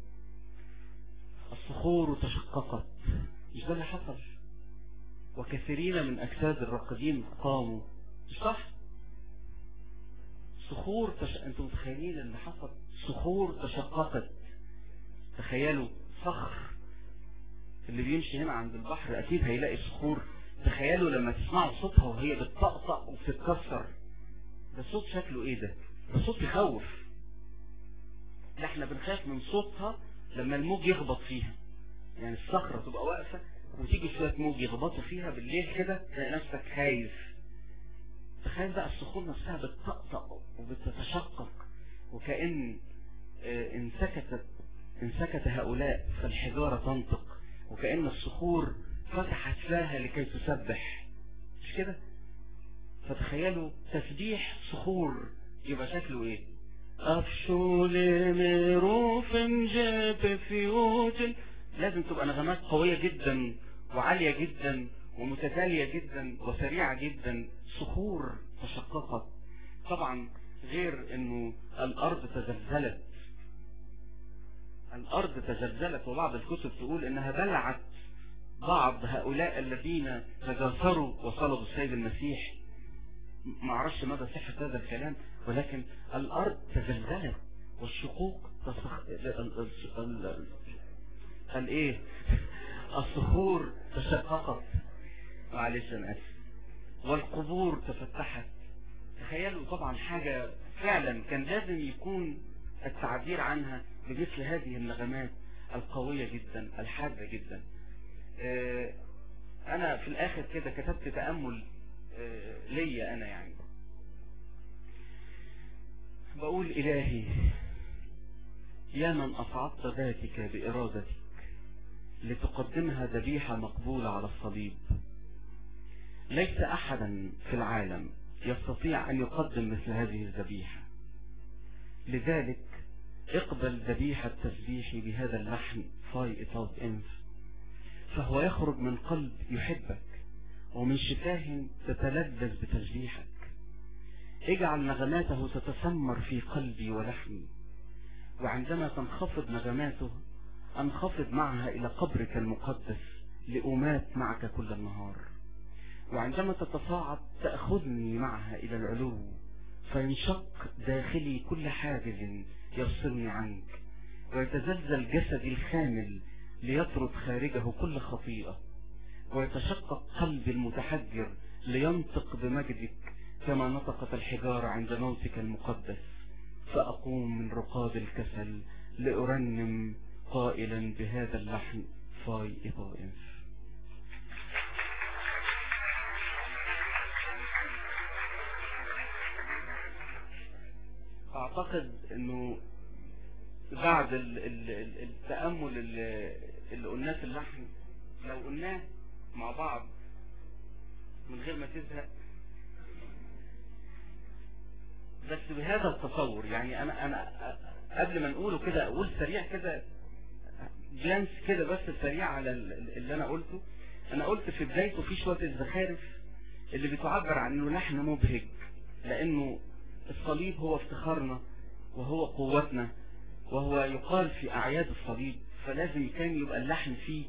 الصخور تشققت. مش ده اللي حصل؟ وكثيرين من اجساد الراقدين قاموا. مش صح؟ صخور تش... انتم متخيلين اللي حصل؟ صخور تشققت. تخيلوا صخر اللي بيمشي هنا عند البحر اكيد هيلاقي صخور. تخيلوا لما تسمعوا صوتها وهي بتطقطق وبتتكسر، ده صوت شكله ايه؟ ده ده صوت يخوف. ده احنا بنخاف من صوتها لما الموج يخبط فيها، يعني الصخرة تبقى واقفة وتيجي شوية موج يخبطوا فيها بالليل كده تلاقي نفسك خايف. تخيل بقى الصخور نفسها بتطقطق وبتتشقق، وكأن ان سكتت ان سكت هؤلاء فالحجارة تنطق، وكأن الصخور فتحت فاها لكي تسبح. مش كده؟ فتخيلوا تسبيح صخور يبقى شكله ايه؟ أفشو لمروف جاب فيوت. لازم تبقى نغمات قوية جدا وعالية جدا ومتتالية جدا وسريعة جدا. صخور تشققت. طبعا غير انه الارض تزلزلت، الارض تزلزلت، وبعض الكتب تقول انها بلعت بعض هؤلاء الذين تجاسروا وصلبوا السيد المسيح. ما اعرفش مدى صحة هذا الكلام، ولكن الارض تزلزلت والشقوق تسخ... ال... ال... الايه الصخور تشققت، معلش انا اسف، والقبور تفتحت. تخيلوا طبعا حاجة فعلا كان لازم يكون التعبير عنها بمثل هذه النغمات القوية جدا الحادة جدا. انا في الاخر كده كتبت تأمل ليا انا، يعني بقول: الهي يا من اصعدت ذاتك بارادتك لتقدمها ذبيحة مقبولة على الصليب، ليس احدا في العالم يستطيع ان يقدم مثل هذه الذبيحة، لذلك اقبل ذبيحة تسبيحي بهذا اللحن فاي إطاط إنف، فهو يخرج من قلب يحبك ومن شفاه تتلذذ بتسبيحك. اجعل نغماته تتسمر في قلبي ولحمي، وعندما تنخفض نغماته أنخفض معها إلى قبرك المقدس لأمات معك كل النهار، وعندما تتصاعد تأخذني معها إلى العلو، فينشق داخلي كل حاجز يفصلني عنك، ويتزلزل جسدي الخامل ليطرد خارجه كل خطيئة، ويتشقق قلبي المتحجر لينطق بمجدك كما نطقت الحجارة عند موتك المقدس، فأقوم من رقاد الكسل لأرنم قائلا بهذا اللحن فاي إطائف. اعتقد انه بعد ال ال ال التأمل اللي, اللي قلناه في اللحن، لو قلناه مع بعض من غير ما تزهق، بس بهذا التصور، يعني انا انا قبل ما نقوله كده اقول سريع كده جلانس كده بس سريع على اللي انا قلته. انا قلت في بدايته في شوية الزخارف اللي بتعبر عن انه لحن مبهج، لانه الصليب هو افتخارنا وهو قوتنا، وهو يقال في اعياد الصليب، فلازم كان يبقى اللحن فيه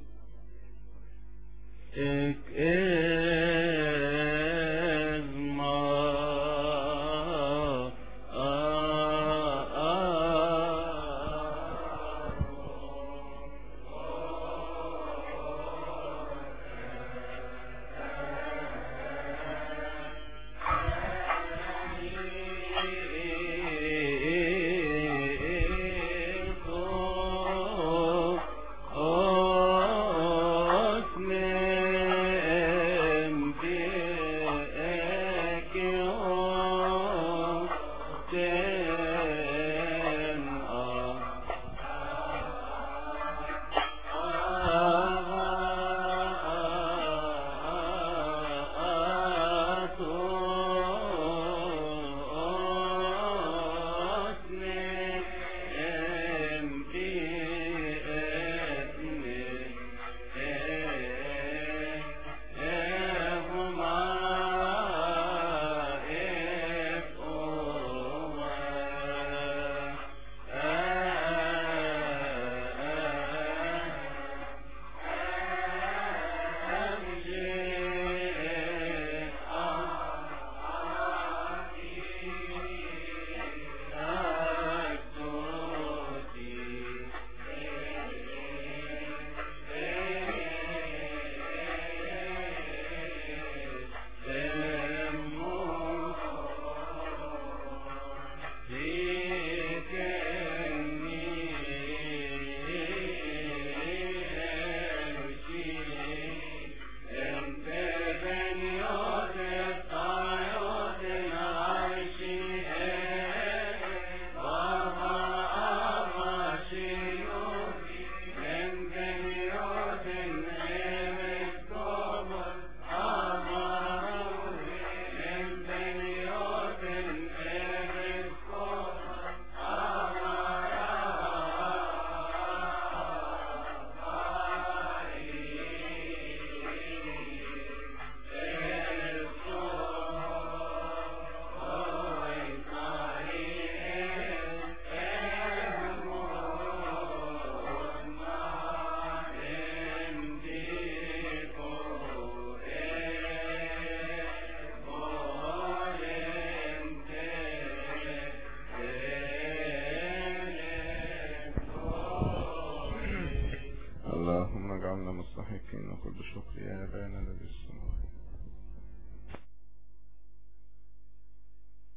اللهم اجعلنا مستحقين نقول بشكر يا أبانا الذي في السماوات.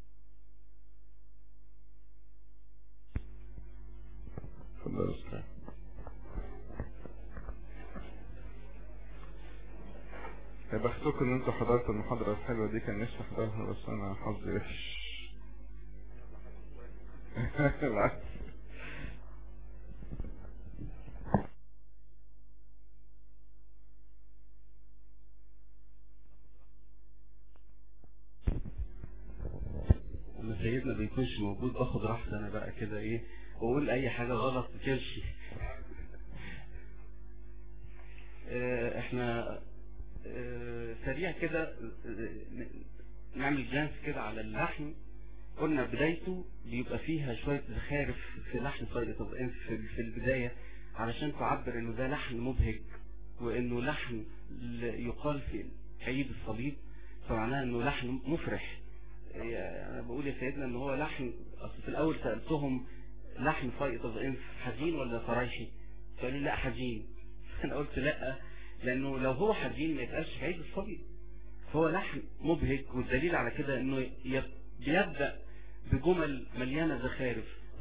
يا بختكم ان انتوا حضرتوا المحاضرة الحلوة دي، كان نفسي احضرها بس انا حظي وحش. العكس. لما سيدنا بيكونش موجود باخد راحتي انا بقى كده ايه، واقول اي حاجة غلط تمشي. اه احنا اه سريع كده نعمل جانس كده على اللحن. قلنا بدايته بيبقى فيها شوية زخارف في لحن فايدة الإنس في البداية، علشان تعبر انه ده لحن مبهج، وانه لحن يقال في عيد الصليب، فمعناه انه لحن مفرح. انا بقول يا سيدنا ان هو لحن، اصل في الاول سألتهم لحن فايدة الإنس حزين ولا فرايحي؟ فقالوا لا حزين. انا قلت لا، لانه لو هو حزين ما يبقاش في عيد الصليب. فهو لحن مبهج، والدليل على كده انه بيبدأ بجمل مليانة زخارف،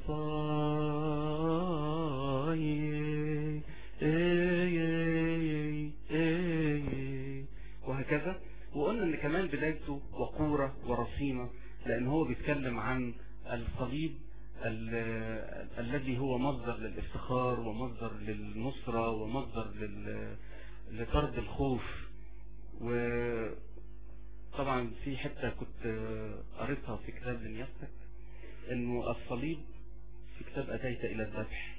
وهكذا. وقلنا ان كمان بدايته وقورة ورصينة، لان هو بيتكلم عن الصليب ال الذي هو مصدر للافتخار ومصدر للنصرة ومصدر لطرد الخوف. وطبعا في حتة كنت قريتها في كتاب لنيافتك، انه الصليب في كتاب اتيت الى الذبح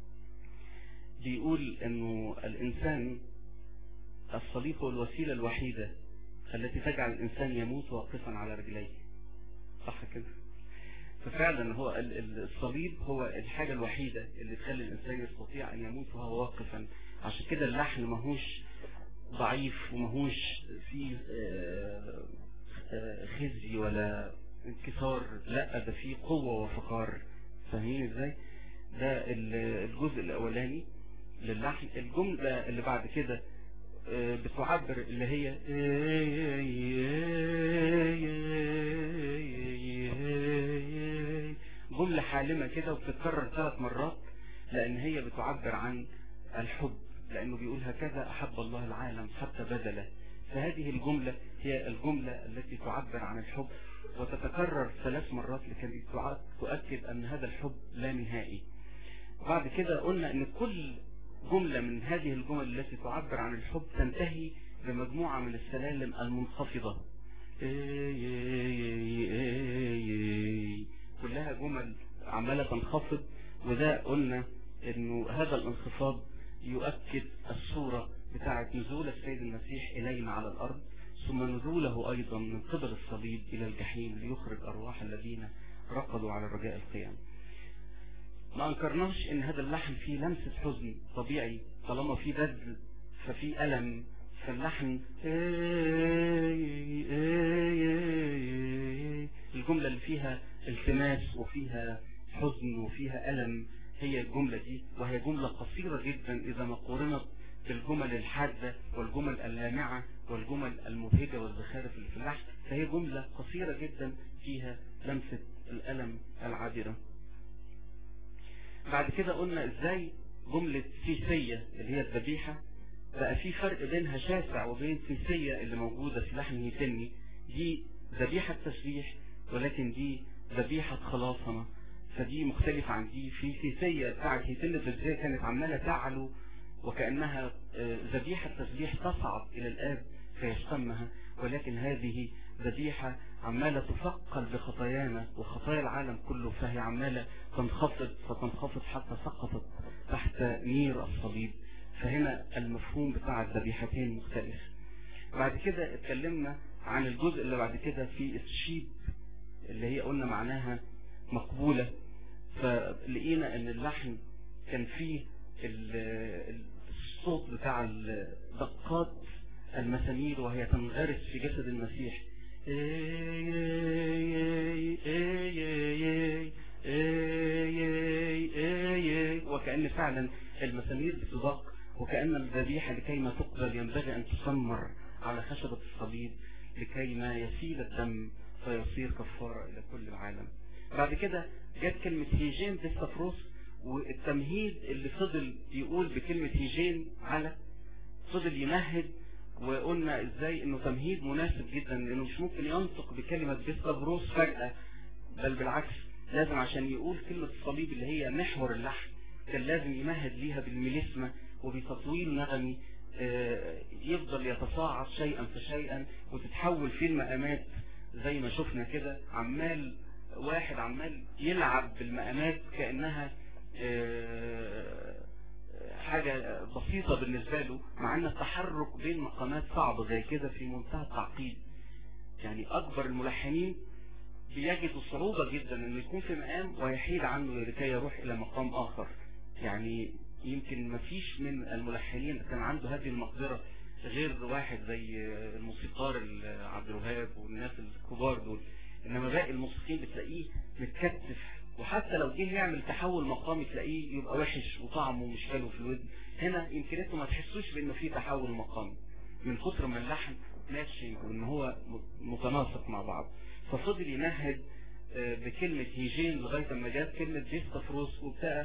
بيقول انه الانسان الصليب هو الوسيلة الوحيدة التي تجعل الانسان يموت واقفا على رجليه، صح كده؟ ففعلا هو الصليب هو الحاجة الوحيدة اللي تخلي الانسان يستطيع ان يموت وهو واقفا. عشان كده اللحن ماهوش ضعيف وماهوش فيه خزي ولا انكسار، لا ده فيه قوة وفقار. فاهمين ازاي؟ ده الجزء الاولاني للحن. الجملة اللي بعد كده بتعبر اللي هي جملة حالمة كده وبتتكرر ثلاث مرات، لان هي بتعبر عن الحب، لانه بيقول هكذا احب الله العالم حتى بذله. فهذه الجملة هي الجملة التي تعبر عن الحب، وتتكرر ثلاث مرات لكي تؤكد ان هذا الحب لا نهائي. بعد كده قلنا ان كل جملة من هذه الجمل التي تعبر عن الحب تنتهي بمجموعة من السلالم المنخفضة، كلها جمل عمالة تنخفض. وده قلنا انه هذا الانخفاض يؤكد الصورة بتاعة نزول السيد المسيح إلينا على الأرض، ثم نزوله أيضا من قبل الصليب إلى الجحيم ليخرج أرواح الذين رقدوا على رجاء القيام. ما أنكرناش إن هذا اللحن فيه لمسة حزن طبيعي، طالما فيه بذل ففيه ألم. فاللحن الجملة اللي فيها التماس وفيها حزن وفيها ألم هي الجملة دي، وهي جملة قصيرة جدا إذا ما قورنت بالجمل الحادة والجمل اللامعة والجمل المبهجة والزخارف اللي في اللحن. فهي جملة قصيرة جدا فيها لمسة الألم العابرة. بعد كده قلنا ازاي جملة سيسية اللي هي الذبيحة بقى في فرق بينها شاسع وبين سيسية اللي موجودة في لحن هيتني. دي ذبيحة تسبيح ولكن دي ذبيحة خلاصنا، فدي مختلف عن دي. في سيسية بتاعت هيتن بالذات كانت عمالة تعلو وكأنها ذبيحة تسبيح تصعد إلى الآب فيشتمها، ولكن هذه ذبيحة عمالة تثقل بخطايانا وخطايا العالم كله، فهي عمالة تنخفض فتنخفض حتى سقطت تحت نير الصليب. فهنا المفهوم بتاع الذبيحتين مختلف. بعد كده اتكلمنا عن الجزء اللي بعد كده في الشيب اللي هي قلنا معناها مقبولة. فلقينا ان اللحن كان فيه الصوت بتاع دقات المسامير وهي تنغرس في جسد المسيح، وكأن فعلا المسامير بتدق، وكأن الذبيحة لكي ما تقبل ينبغي أن تسمر على خشبة الصليب لكي ما يسيل الدم فيصير كفارة إلى كل العالم. بعد كده جت كلمة هيجين ديستافروس، والتمهيد اللي فضل يقول بكلمة هيجين على فضل يمهد وقلنا ازاي انه تمهيد مناسب جدا، لانه مش ممكن ينطق بكلمة بيستافروس فجأة، بل بالعكس لازم عشان يقول كلمة الصليب اللي هي محور اللحن كان لازم يمهد ليها بالميليسما وبتطويل نغمي يفضل يتصاعد شيئا فشيئا، وتتحول في المقامات زي ما شفنا كده، عمال واحد عمال يلعب بالمقامات كأنها حاجة بسيطة بالنسبة له، مع ان التحرك بين مقامات صعبة زي كده في منتهى التعقيد. يعني اكبر الملحنين بيجدوا صعوبة جدا ان يكون في مقام ويحيد عنه لكي يروح الى مقام اخر. يعني يمكن ما فيش من الملحنين كان عنده هذه المقدرة غير واحد زي الموسيقار عبد الوهاب والناس الكبار دول، انما باقي الموسيقيين بتلاقيه متكتف، وحتى لو جه يعمل تحول مقامي تلاقيه يبقى وحش وطعمه مش حلو في الودن. هنا يمكن انتوا ما تحسوش بانه في تحول مقامي من كتر ما اللحن ماشي وان هو متناسق مع بعض. ففضل يمهد بكلمة هيجين لغاية ما جات كلمة بيستافروس وبتاع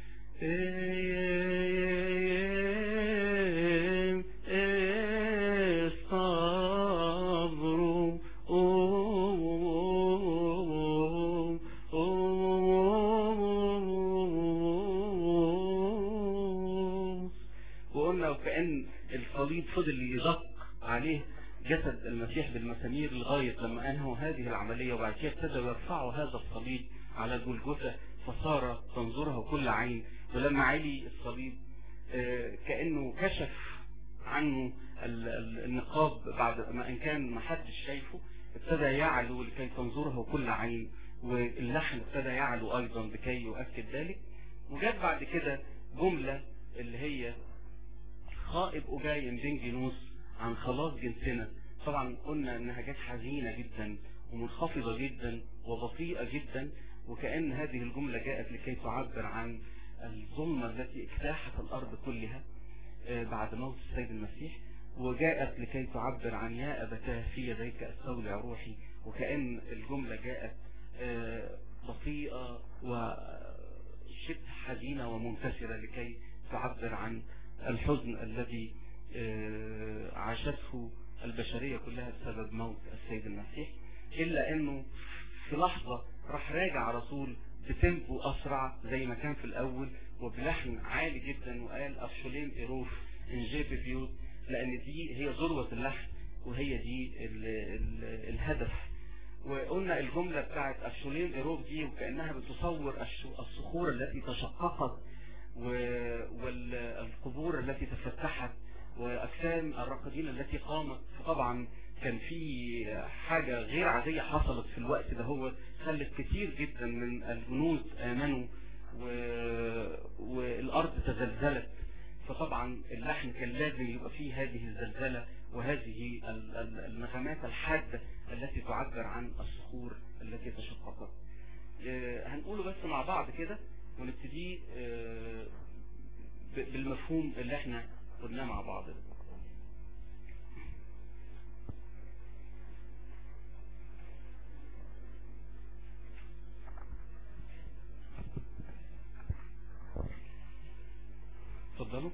استغفروا. وقلنا وكأن الصليب فضل يدق عليه جسد المسيح بالمسامير لغاية لما أنهوا هذه العملية، وبعد كده ابتدوا يرفعوا هذا الصليب على الجلجثة فصار تنظرها كل عين. ولما علي الصليب كأنه كشف عنه النقاب بعد ما ان كان ما حدش شايفه، ابتدى يعلو لكي تنظره كل عين، واللحن ابتدى يعلو ايضا لكي يؤكد ذلك. وجات بعد كده جملة اللي هي خائب أجاي بين جنوس عن خلاص جنسنا. طبعا قلنا انها جت حزينة جدا ومنخفضة جدا وبطيئة جدا، وكأن هذه الجملة جاءت لكي تعبر عن الظلمة التي اجتاحت الأرض كلها بعد موت السيد المسيح، وجاءت لكي تعبر عن يا أبتاه في يديك أستودع روحي. وكأن الجملة جاءت بطيئة وشبه حزينة ومنكسرة لكي تعبر عن الحزن الذي عاشته البشرية كلها بسبب موت السيد المسيح. إلا أنه في لحظة راح راجع رسول بتمبو أسرع زي ما كان في الأول وبلحن عالي جدا، وقال أفشوليم إيروف إنجيب بيوت، لأن دي هي ذروة اللحن وهي دي ال ال الهدف. وقلنا الجملة بتاعت أفشوليم إيروف دي وكأنها بتصور الصخور التي تشققت والقبور التي تفتحت وأجسام الراقدين التي قامت. طبعا كان في حاجة غير عادية حصلت في الوقت ده، هو خلت كتير جدا من الجنود آمنوا و... والأرض تزلزلت. فطبعا اللحن كان لازم يبقى فيه هذه الزلزلة وهذه النغمات الحادة التي تعبر عن الصخور التي تشققت. هنقوله بس مع بعض كده ونبتدي بالمفهوم اللي احنا قلناه مع بعض. اتفضلوا.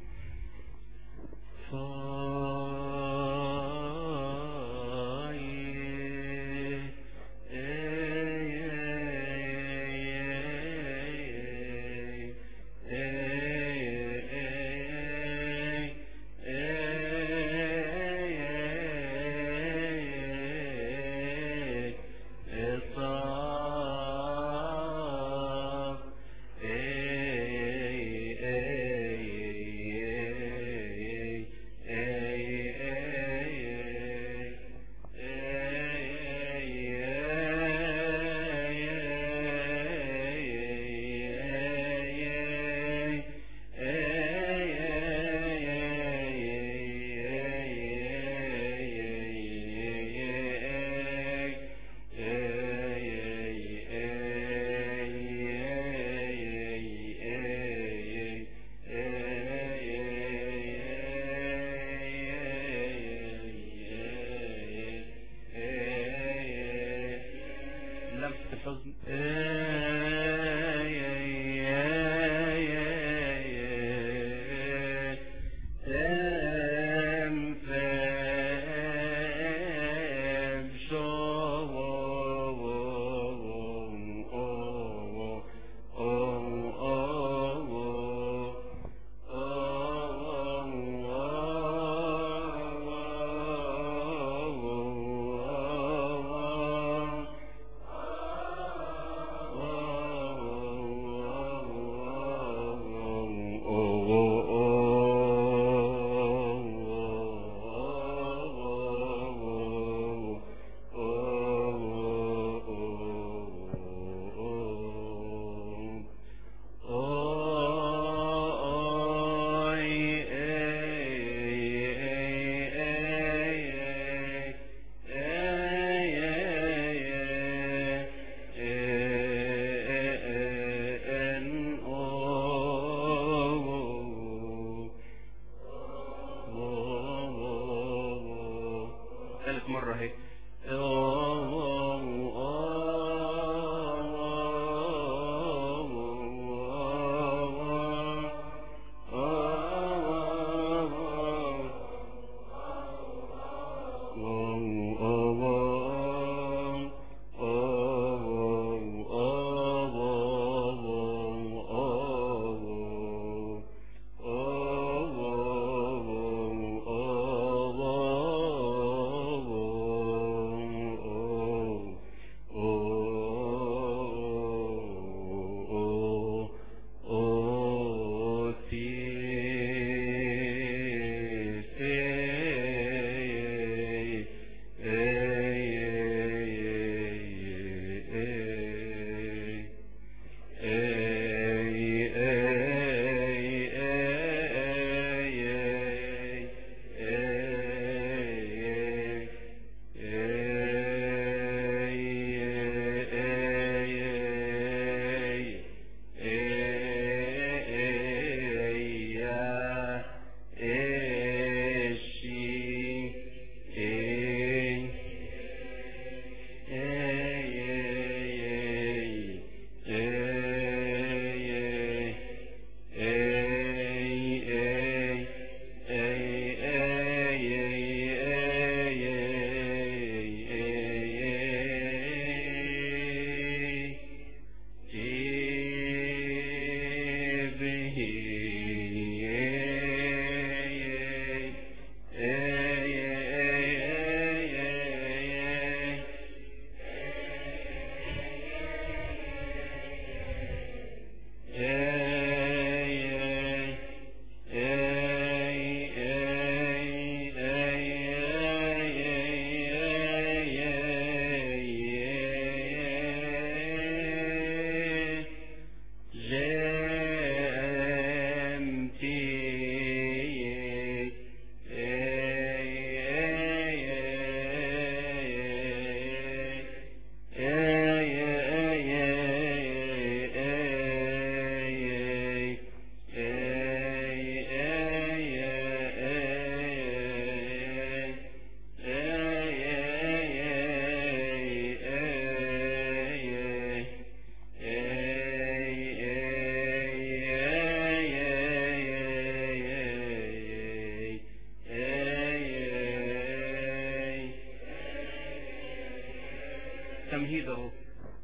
كده اهو.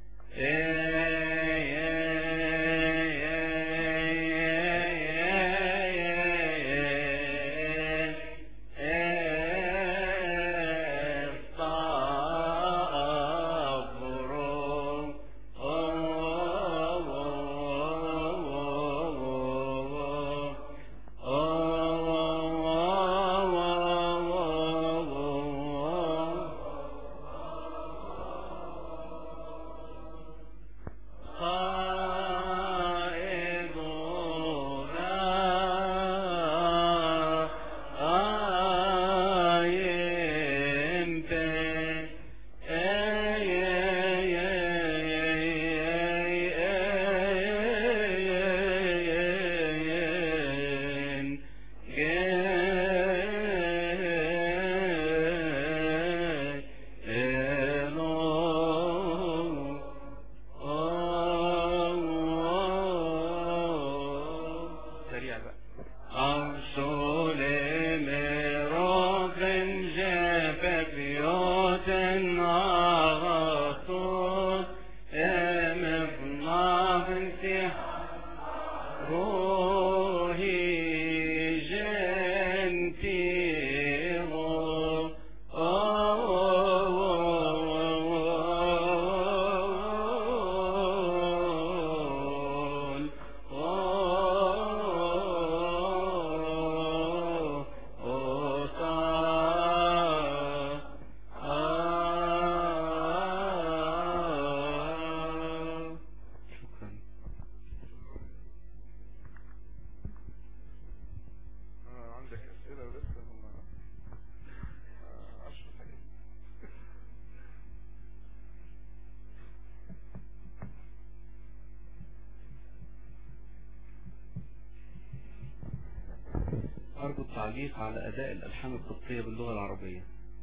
أرجو التعليق على أداء الألحان القبطية باللغة العربية.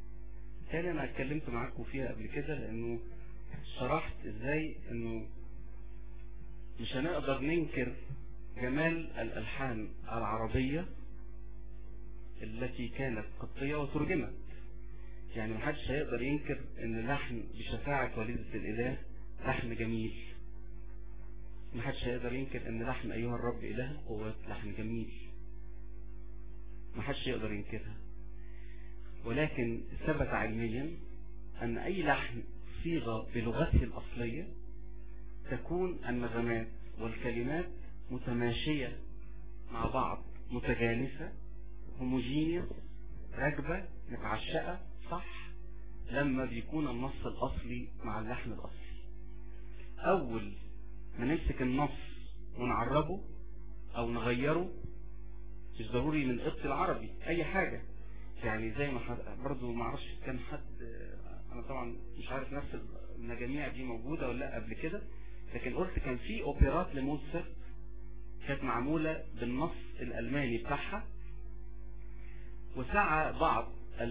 تاني أنا اتكلمت معاكم فيها قبل كده، لأنه شرحت إزاي إنه مش هنقدر ننكر جمال الألحان العربية التي كانت قبطية وترجمت. يعني محدش هيقدر ينكر إن لحن بشفاعة والدة الإله لحن جميل. محدش هيقدر ينكر إن لحن أيها الرب إله القوات لحن جميل. محدش يقدر ينكرها. ولكن ثبت علميا أن أي لحن صيغة بلغته الأصلية تكون النغمات والكلمات متماشية مع بعض، متجانسة، هوموجينيوس، راكبة، متعشقة، صح، لما بيكون النص الأصلي مع اللحن الأصلي. أول ما نمسك النص ونعربه أو نغيره، مش ضروري من قبط العربي، أي حاجة. يعني زي ما حد برضو ما اعرفش كان حد، أنا طبعا مش عارف نفس المجاميع دي موجودة ولا لا قبل كده، لكن قلت كان في أوبرات لموزارت كانت معمولة بالنص الألماني بتاعها، وسعى بعض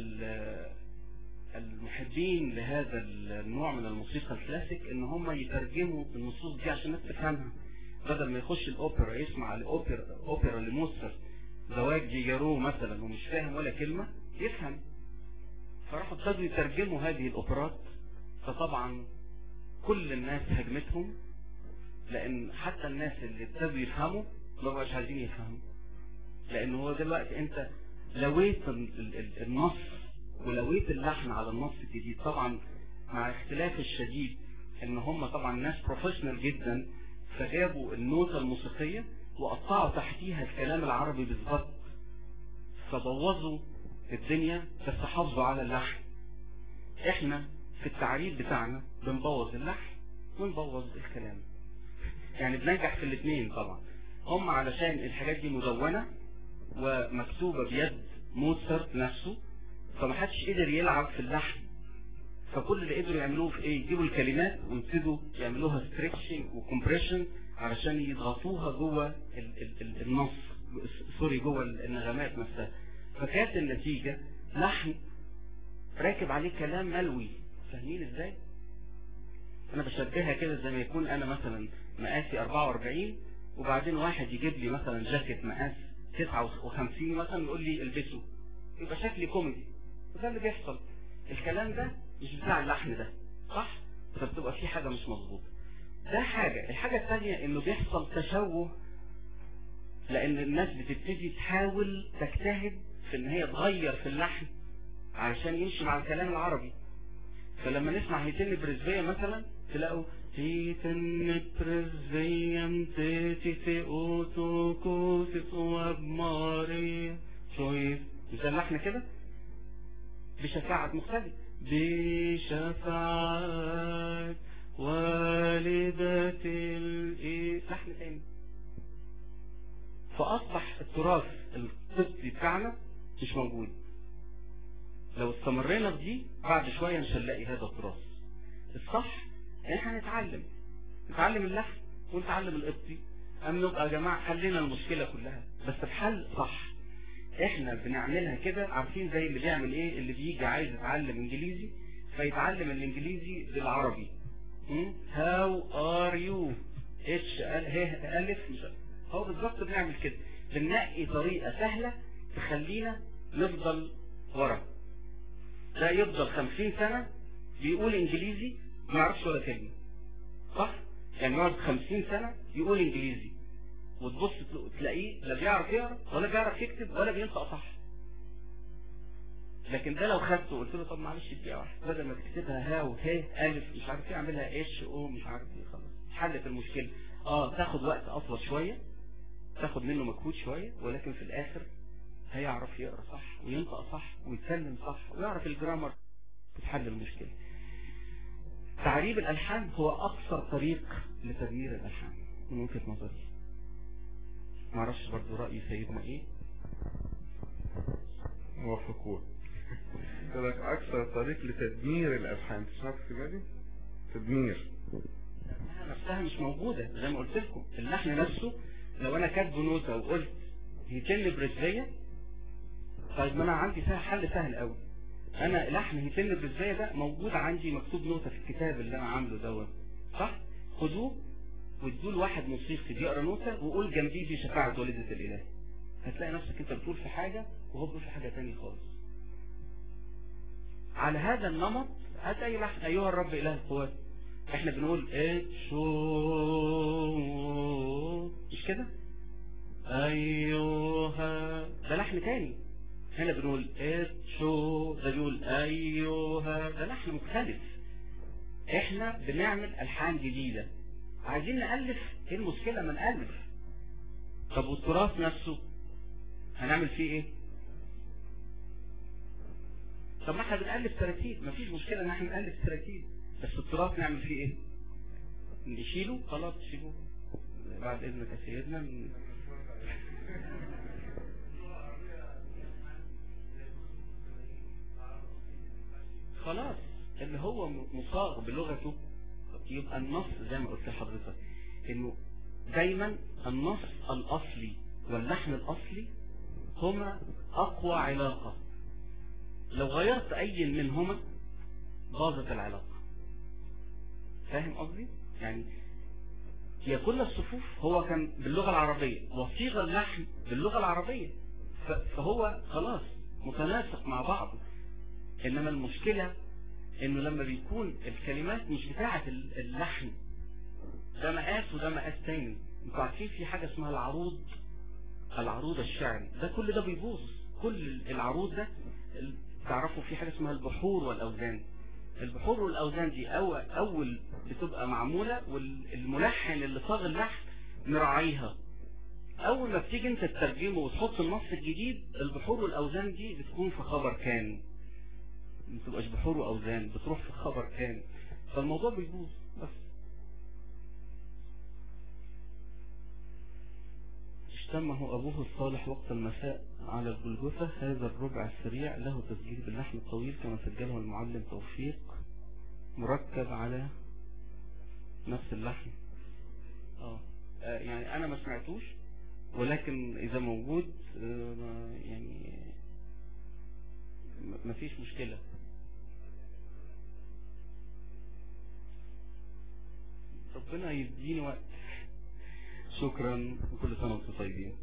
المحبين لهذا النوع من الموسيقى الكلاسيك ان هم يترجموا النصوص دي عشان الناس تفهمها، بدل ما يخش الأوبرا يسمع الأوبرا أوبرا لموزارت زواج جيجارو مثلا ومش فاهم ولا كلمة يفهم، فراحوا ابتدوا يترجموا هذه الأوبرات. فطبعا كل الناس هجمتهم، لأن حتى الناس اللي ابتدوا يفهموا ما بقاش عايزين يفهموا، لأن هو دلوقتي أنت لويت النص ولويت اللحن على النص الجديد، طبعا مع اختلاف الشديد ان هم طبعا ناس بروفيشنال جدا، فجابوا النوتة الموسيقية وقطعوا تحتيها الكلام العربي بالظبط، فبوظوا الدنيا بس حافظوا على اللحن. احنا في التعريب بتاعنا بنبوظ اللحن ونبوظ الكلام، يعني بننجح في الاثنين. طبعا هم علشان الحاجات دي مدونة ومكتوبة بيد موزارت نفسه، فمحدش قدر يلعب في اللحن، فكل اللي قدروا يعملوه في ايه، يجيبوا الكلمات ويبتدوا يعملوها ستريتشنج وكمبريشن علشان يضغطوها جوه النص، سوري جوه النغمات نفسها، فكانت النتيجة لحن راكب عليه كلام ملوي. فاهمين ازاي؟ انا بشبهها كده زي ما يكون انا مثلا مقاسي أربعة وأربعين وبعدين واحد يجيب لي مثلا جاكيت مقاس تسعة وخمسين مثلا يقول لي البسه، يبقى شكلي كوميدي. وده اللي بيحصل. الكلام ده مش بتاع اللحن ده، صح؟ فبتبقى في حاجة مش مظبوطة. ده حاجة. الحاجة الثانية انه بيحصل تشوه، لان الناس بتبتدي تحاول تجتهد في ان هي تغير في اللحن علشان يمشي مع الكلام العربي. فلما نسمع هيتن برزبية مثلا تلاقوا هيتن برزبية متيتي في اوتو كوسي صواب ماري شويف، مش ده اللحن كده؟ بشفاعة مختلف، بشفاعة والدة الايه، لحن تاني. فاصبح التراث القبطي بتاعنا مش موجود. لو استمرينا في دي بعد شوية مش هنلاقي هذا التراث. الصح ان احنا نتعلم نتعلم اللحن ونتعلم القبطي، ام نبقى يا جماعة حلينا المشكلة كلها، بس بحل صح. احنا بنعملها كده، عارفين زي اللي بيعمل ايه، اللي بيجي عايز يتعلم انجليزي فيتعلم الانجليزي بالعربي. هاو ار يو اتش ال ه الف، هو بالظبط بنعمل كده، بنلاقي طريقة سهلة تخلينا نفضل ورا. ده يفضل خمسين سنة بيقول انجليزي ما يعرفش ولا كلمة، صح؟ يعني يقعد خمسين سنة يقول انجليزي وتبص تلاقيه لا بيعرف يقرا ولا بيعرف يكتب ولا بينطق صح. لكن ده لو خدته وقلت له طب معلش دقيقة واحدة، بدل ما تكتبها ها وها الف مش عارف ايه اعملها اتش او مش عارف ايه، خلاص حلت المشكلة. اه تاخد وقت اطول شوية، تاخد منه مجهود شوية، ولكن في الاخر هيعرف يقرا صح وينطق صح ويتكلم صح ويعرف الجرامر، تتحل المشكلة. تعريب الالحان هو اقصر طريق لتدمير الالحان من وجهة نظري. معرفش برضو رأي سيدنا ايه. موافقون. لك اكثر طريق لتدمير الالحان، تسمعت الكلمة دي؟ تدمير اللحنة نفسها مش موجودة زي ما قلت لكم. اللحن نفسه لو انا كاتبه نوتة وقلت هيتن برزبية، طيب ما انا عندي فيها حل سهل قوي. انا لحن هيتن برزبية ده موجود عندي مكتوب نوتة في الكتاب اللي انا عامله دوت، صح؟ خدوه وادوه لواحد موسيقي بيقرا نوتة وقول جنبيه دي شفاعة والدة الاله، هتلاقي نفسك انت بتقول في حاجة وهو بيقول في حاجة تانية خالص. على هذا النمط هات اي لحن، ايها الرب اله القوات، احنا بنقول اتشو مش كده؟ ايها ده لحن تاني. هنا بنقول اتشو، ده بيقول ايها، ده لحن مختلف. احنا بنعمل الحان جديدة، عايزين نألف، ايه المشكلة ما نألف؟ طب والتراث نفسه هنعمل فيه ايه؟ طب ما احنا بنألف تراتيب، مفيش مشكلة ان احنا نألف تراتيب، بس التراث نعمل فيه ايه؟ نشيله، خلاص شيلوه بعد اذنك يا سيدنا. خلاص اللي هو مصاغ بلغته يبقى النص زي ما قلت لحضرتك انه دايما النص الاصلي واللحن الاصلي هما اقوى علاقة. لو غيرت اي منهما باظت العلاقة. فاهم قصدي؟ يعني هي كل الصفوف هو كان باللغة العربية وصيغ اللحن باللغة العربية، فهو خلاص متناسق مع بعضه. انما المشكلة انه لما بيكون الكلمات مش بتاعة اللحن، ده مقاس وده مقاس تاني. انتوا عارفين في حاجة اسمها العروض، العروض الشعري، ده كل ده بيبوظ. كل العروض ده تعرفوا في حاجة اسمها البحور والأوزان. البحور والأوزان دي أول, أول بتبقى معمولة والملحن اللي صاغ اللحن مراعيها. أول ما بتيجي انت تترجمه وتحط النص الجديد، البحور والأوزان دي بتكون في خبر كان، ما بتبقاش بحور وأوزان، بتروح في خبر كان، فالموضوع بيبوظ. بس اجتمعه أبوه الصالح وقت المساء على الجلجثة، هذا الربع السريع له تسجيل باللحن الطويل كما سجله المعلم توفيق، مركب على نفس اللحن. اه يعني انا ما سمعتوش، ولكن اذا موجود يعني ما فيش مشكلة. ربنا يديني وقت. شكرا وكل سنة وانتم طيبين.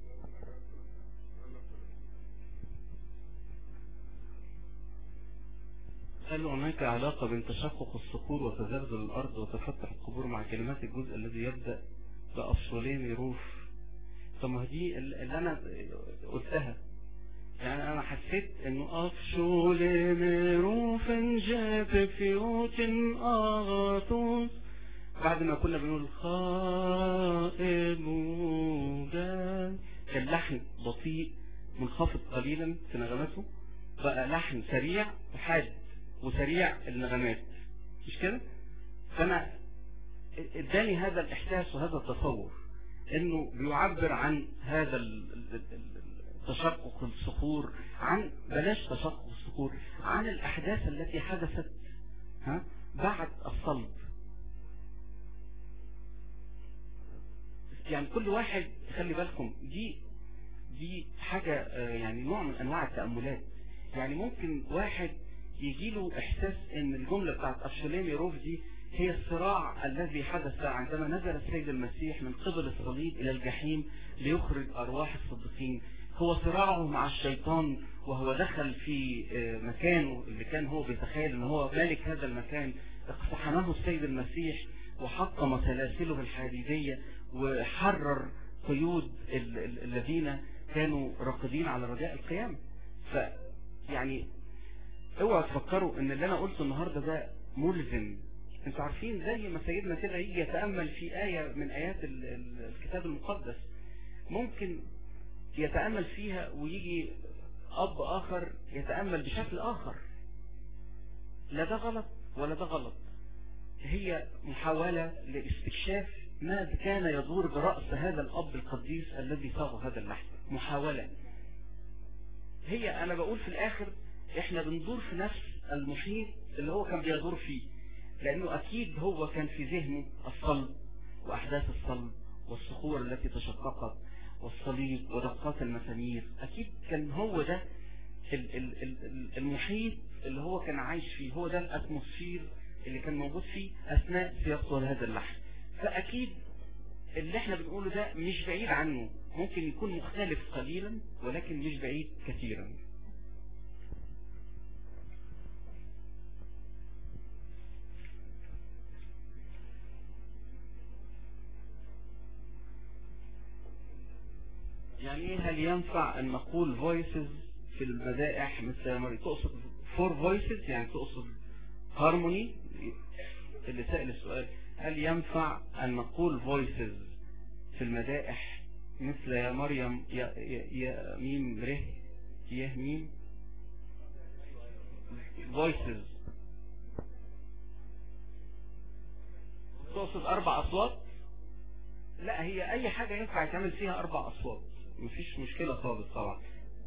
هل هناك علاقة بين تشقق الصخور وتزلزل الأرض وتفتح القبور مع كلمات الجزء الذي يبدأ بأبشوليم روف؟ طب ما دي اللي أنا قلتها، يعني أنا حسيت إنه أبشوليم روف جاب فيوت أغاطوس بعد ما كنا بنقول خائب وجان، كان لحن بطيء منخفض قليلا في نغمته، بقى لحن سريع وحاد وسريع النغمات، مش كده؟ فانا اداني هذا الاحساس وهذا التصور انه بيعبر عن هذا تشقق الصخور، عن بلاش تشقق الصخور، عن الاحداث التي حدثت ها بعد الصلب. يعني كل واحد خلي بالكم، دي دي حاجة يعني نوع من انواع التأملات. يعني ممكن واحد يجيله احساس ان الجملة بتاعت أبشوليم يروف دي هي الصراع الذي حدث عندما نزل السيد المسيح من قبل الصليب الى الجحيم ليخرج ارواح الصديقين، هو صراعه مع الشيطان، وهو دخل في مكانه اللي كان هو بيتخيل ان هو مالك هذا المكان، اقتحمه السيد المسيح وحطم سلاسله الحديدية وحرر قيود الذين كانوا راقدين على رجاء القيامة. ف يعني اوعوا تفكروا ان اللي انا قلته النهاردة ده ملزم. انتوا عارفين زي ما سيدنا كده يجي يتأمل في آية من آيات الكتاب المقدس، ممكن يتأمل فيها ويجي أب آخر يتأمل بشكل آخر، لا ده غلط ولا ده غلط، هي محاولة لاستكشاف ما كان يدور برأس هذا الأب القديس الذي صاغ هذا اللحن. محاولة، هي أنا بقول في الآخر إحنا بندور في نفس المحيط اللي هو كان بيدور فيه، لأنه أكيد هو كان في ذهنه الصلب وأحداث الصلب والصخور التي تشققت والصليب ودقات المسامير، أكيد كان هو ده المحيط اللي هو كان عايش فيه، هو ده الأتموسفير اللي كان موجود فيه أثناء سياق هذا اللحن. فأكيد اللي احنا بنقوله ده مش بعيد عنه، ممكن يكون مختلف قليلا ولكن مش بعيد كثيرا. يعني هل ينفع ان نقول voices في المدائح مثل ما تقصد four voices، يعني تقصد harmony؟ اللي سأل السؤال هل ينفع ان نقول voices في المدائح مثل يا مريم يا, يا, يا ميم ره يا ميم voices، تقصد اربع اصوات؟ لا، هي اي حاجة ينفع يتعمل فيها اربع اصوات، مفيش مشكلة خالص طبعا.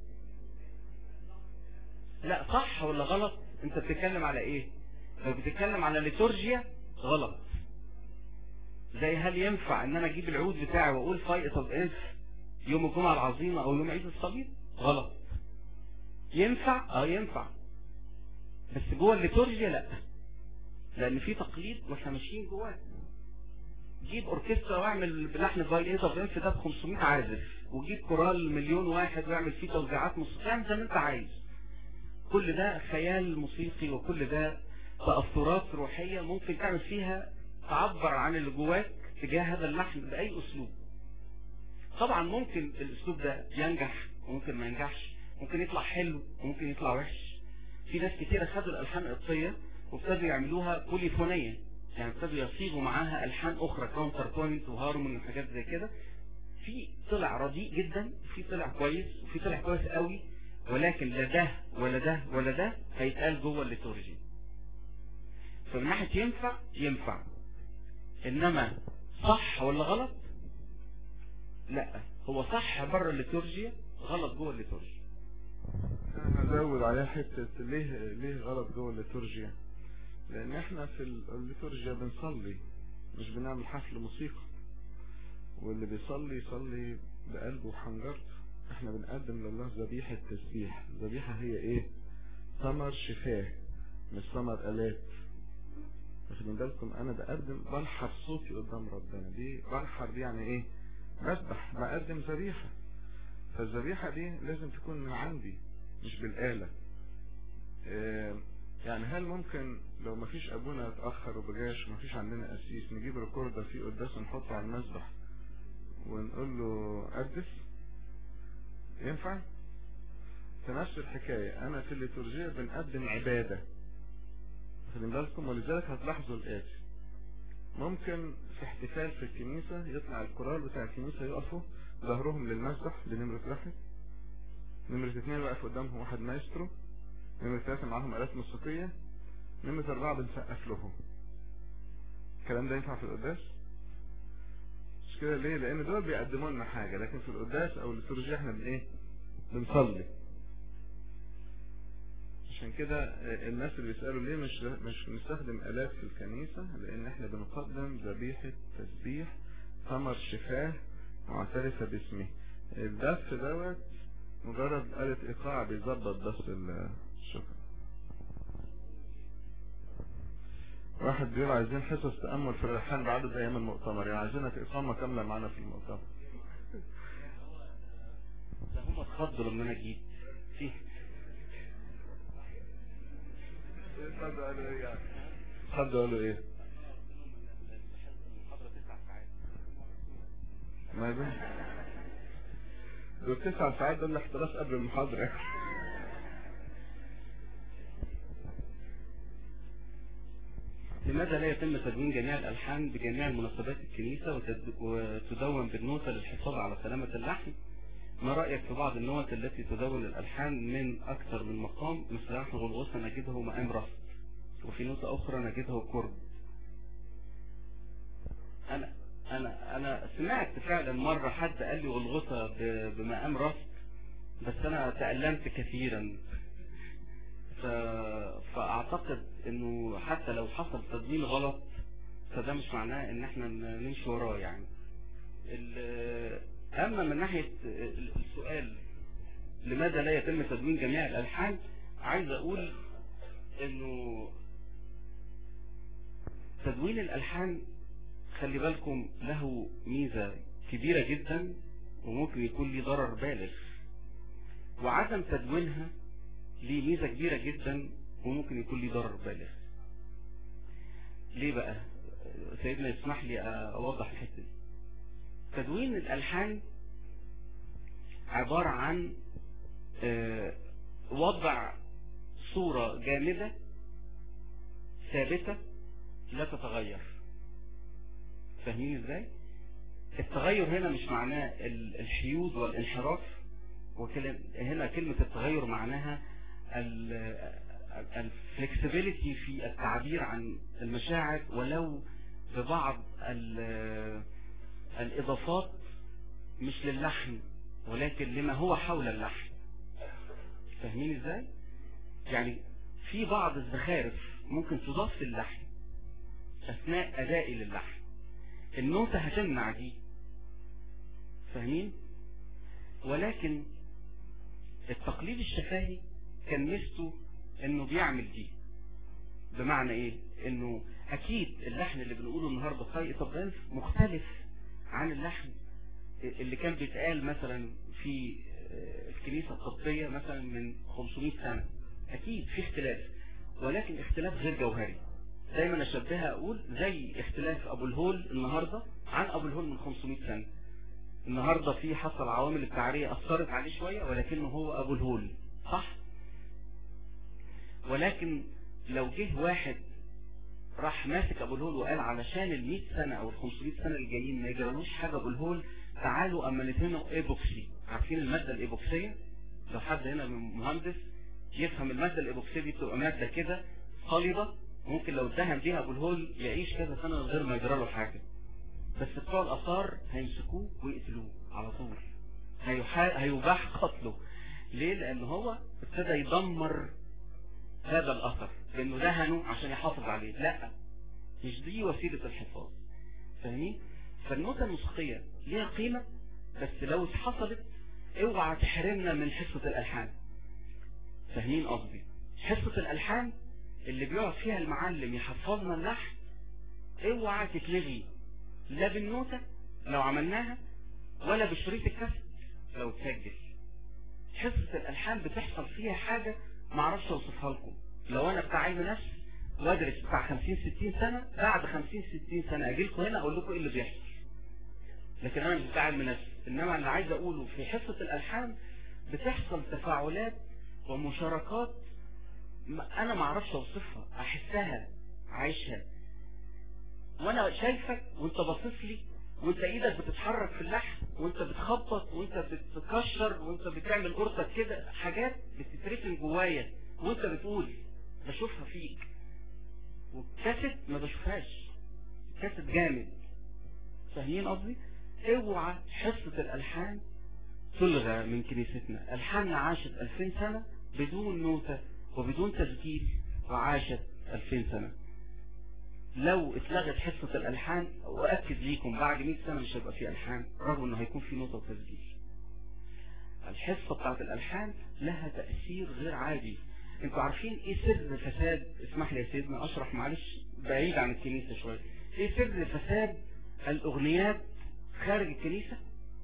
لا صح ولا غلط؟ انت بتتكلم على ايه؟ لو بتتكلم على ليتورجيا غلط، زي هل ينفع ان انا اجيب العود بتاعي واقول فايقة الانف يوم الجمعة العظيمة او يوم عيد الصليب؟ غلط. ينفع؟ اه ينفع، بس جوه الليتورجيا لا، لان في تقليد واحنا ماشيين جواه. جيب اوركسترا واعمل بلحن فايقة الانف ده ب خمسمائة عازف، وجيب كورال مليون واحد واعمل فيه توزيعات موسيقية زي ما انت عايز، كل ده خيال موسيقي وكل ده تأثرات روحية ممكن تعمل فيها تعبر عن اللي جواك تجاه هذا اللحن بأي أسلوب. طبعا ممكن الأسلوب ده ينجح وممكن ما ينجحش، ممكن يطلع حلو وممكن يطلع وحش. في ناس كتير خدوا الألحان القبطية وابتدوا يعملوها بوليفونية، يعني ابتدوا يصيغوا معاها ألحان أخرى كاونتر بوينت وهارمون وحاجات زي كده. في طلع رديء جدا وفي طلع كويس وفي طلع كويس قوي، ولكن لا ده ولا ده ولا ده هيتقال جوه الليتورجي. فمن ناحية ينفع ينفع، انما صح ولا غلط؟ لا، هو صح بره الليتورجيا، غلط جوه الليتورجيا. هزود عليها حتة ليه ليه غلط جوه الليتورجيا؟ لان احنا في الليتورجيا بنصلي مش بنعمل حفل موسيقى، واللي بيصلي يصلي بقلبه وحنجرته. احنا بنقدم لله ذبيحة تسبيح. الذبيحة هي ايه؟ ثمر شفاه مش ثمر آلات. واخدين بالكم؟ انا بقدم بنحر صوتي قدام ربنا. دي بنحر دي يعني ايه؟ بذبح، بقدم ذبيحة. فالذبيحة دي لازم تكون من عندي مش بالآلة. اه يعني هل ممكن لو مفيش ابونا اتأخر وبجاش ومفيش عندنا قسيس نجيب ريكوردر فيه قداس ونحطه على المسبح ونقول له قدس؟ ينفع؟ في نفس الحكاية انا في الليتورجية بنقدم عبادة، خلين بالكم، ولذلك هتلاحظوا الآتي. ممكن في احتفال في الكنيسة يطلع الكورال بتاع الكنيسة يقفوا ظهرهم للمسبح بنمرة واحد، نمرة اتنين واقف قدامهم واحد مايسترو، نمرة ثلاثة معاهم آلات موسيقية، نمرة أربعة بنسقف لهم. الكلام ده ينفع في القداس؟ مش كده ليه؟ لأن دول بيقدموا لنا حاجة، لكن في القداس أو الليتورجية احنا بن إيه؟ بنصلي. عشان كده الناس اللي بيسألوا ليه مش مش بنستخدم آلات في الكنيسة، لأن احنا بنقدم ذبيحة تسبيح ثمر شفاه معترفة باسمه. الدف دوت مجرد آلة إيقاع بيظبط بس الشكر. واحد بيقول عايزين حصص تأمل في الريحان بعدد أيام المؤتمر، يعني عايزينك إقامة كاملة معانا في المؤتمر. ده هم اتخضوا لما أنا جيت فيه. اتخضوا قالوا إيه يعني؟ اتخضوا قالوا إيه؟ المحاضرة تسع ساعات. ما يبين دول تسع ساعات دول الاحتراس قبل المحاضرة. لماذا لا يتم تدوين جميع الألحان بجميع المناسبات الكنيسة وتدون بالنوتة للحفاظ على سلامة اللحن؟ ما رأيك في بعض النوت التي تدون الألحان من أكثر من مقام، مثل لحن غلغوصة نجده مقام رفض، وفي نوتة أخرى نجده كرد. أنا أنا أنا سمعت فعلا مرة حد قال لي غلغوصة بمقام رفض، بس أنا تألمت كثيرا. ف... فأعتقد إنه حتى لو حصل تدوين غلط فده مش معناه إن إحنا نمشي وراه يعني. ال... أما من ناحية السؤال لماذا لا يتم تدوين جميع الألحان، عايز أقول إنه تدوين الألحان خلي بالكم له ميزة كبيرة جدا وممكن يكون ليه ضرر بالغ، وعدم تدوينها ليه ميزة كبيرة جدا وممكن يكون ليه ضرر بالغ. ليه بقى؟ سيدنا يسمح لي أوضح الحتة دي. تدوين الألحان عبارة عن وضع صورة جامدة ثابتة لا تتغير. فاهمين ازاي؟ التغير هنا مش معناه الحيود والانحراف، وهنا كلمة التغير معناها الفلكسبيليتي في التعبير عن المشاعر ولو ببعض الإضافات مش للحن ولكن لما هو حول اللحن. فاهمين ازاي؟ يعني في بعض الزخارف ممكن تضاف للحن أثناء أدائي للحن، النوتة هتمنع دي. فاهمين؟ ولكن التقليد الشفاهي كان ميزته انه بيعمل دي. بمعنى ايه؟ انه اكيد اللحن اللي بنقوله النهاردة في طب مختلف عن اللحن اللي كان بيتقال مثلا في الكنيسة القبطية مثلا من خمسمائة سنة. اكيد في اختلاف، ولكن اختلاف غير جوهري. دايما اشبهها اقول زي اختلاف ابو الهول النهاردة عن ابو الهول من خمسمائة سنة. النهاردة في حصل عوامل التعرية اثرت عليه شوية ولكنه هو ابو الهول، صح؟ ولكن لو جه واحد راح ماسك ابو الهول وقال علشان المئة سنة او الخمسمائة سنة الجايين ما يجرالوش حاجة ابو الهول، تعالوا اما ندهنه ايبوكسي. عارفين المادة الايبوكسية؟ لو حد هنا مهندس يفهم المادة الايبوكسية دي بتبقى مادة كده صلبة، ممكن لو اتدهن بيها ابو الهول يعيش كذا سنة من غير ما يجراله حاجة. بس بتوع الاثار هيمسكوه ويقتلوه على طول، هيباح قتله. ليه؟ لان هو ابتدى يدمر هذا الاثر لانه دهنه عشان يحافظ عليه. لا، مش دي وسيلة الحفاظ. فاهمين؟ فالنوتة الموسيقية ليها قيمة، بس لو اتحصلت اوعى تحرمنا من حصة الالحان. فاهمين قصدي؟ حصة الالحان اللي بيقعد فيها المعلم يحفظنا اللحن اوعى تتلغي، لا بالنوتة لو عملناها ولا بشريط الكاسيت لو تسجل. حصة الالحان بتحصل فيها حاجة معرفش اوصفها لكم. لو انا بتاع علم نفس وادرس بتاع خمسين ستين سنة، بعد خمسين ستين سنة اجي لكم هنا اقول لكم ايه اللي بيحصل. لكن انا مش بتاع علم نفس. انما اللي عايز اقوله في حصة الالحان بتحصل تفاعلات ومشاركات انا ما اعرفش اوصفها، احسها عايشها، وانا شايفك وانت باصص لي وانت ايدك بتتحرك في اللحن وانت بتخبط وانت بتكشر وانت بتعمل قرطك كده، حاجات بتترسم جوايا وانت بتقول بشوفها فيك. والكاسيت ما بشوفهاش، كاسيت جامد. فاهمين قصدي؟ اوعى حصة الالحان تلغى من كنيستنا. الحاننا عاشت ألفين سنة بدون نوتة وبدون تسجيل، وعاشت ألفين سنة. لو اتلغت حصة الالحان واكد ليكم بعد مئة سنة مش هيبقى في الحان، رغم انه هيكون في نوتة وتسجيل. الحصة بتاعت الالحان لها تأثير غير عادي. انتوا عارفين ايه سر فساد؟ اسمح لي يا سيدنا اشرح معلش بعيد عن الكنيسة شوية. ايه سر فساد الاغنيات خارج الكنيسة؟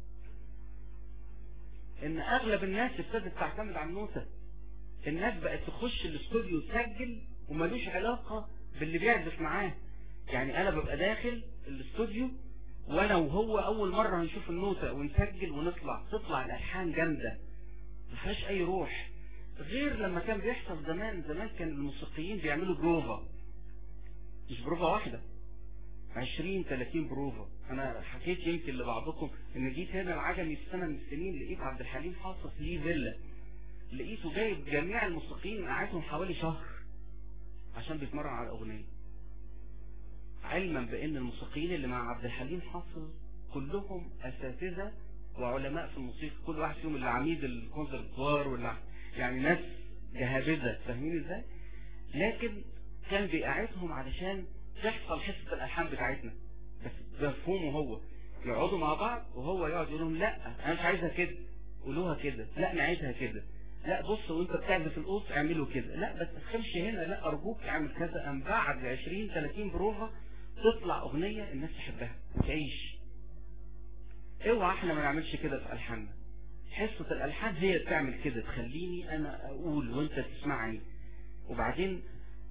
ان اغلب الناس ابتدت تعتمد على النوتة. الناس بقت تخش الاستوديو تسجل ومالوش علاقة باللي بيعزف معاه. يعني انا ببقى داخل الاستوديو وانا وهو اول مرة هنشوف النوتة ونسجل ونطلع، تطلع الالحان جامدة ما فيهاش اي روح. غير لما كان بيحصل زمان. زمان كان الموسيقيين بيعملوا بروفا، مش بروفا واحدة، عشرين ثلاثين بروفا. انا حكيت يمكن لبعضكم ان جيت هنا العجمي في سنة من السنين لقيت عبد الحليم حافظ ليه فيلا، لقيته جايب جميع الموسيقيين قعدهم حوالي شهر عشان بيتمرن على اغنية، علما بان الموسيقيين اللي مع عبد الحليم حافظ كلهم اساتذة وعلماء في الموسيقى، كل واحد فيهم اللي عميد الكونسرفتوار واللي يعني ناس جهابذة. فاهمين ازاي؟ لكن كان بيقعدهم علشان تحصل حصة الالحان بتاعتنا، بس بمفهومه هو. يقعدوا مع بعض وهو يقعد يقول لهم لا انا مش عايزها كده، قولوها كده، لا نعيدها كده، لا بص وانت بتعزف القوس اعملوا كده، لا بس تخمش هنا، لا ارجوك اعمل كذا. ام بعد عشرين ثلاثين بروفا تطلع اغنية الناس تحبها تعيش. اوعى احنا ما نعملش كده في الحاننا. حصة الالحان هي بتعمل كده، تخليني انا اقول وانت تسمعني، وبعدين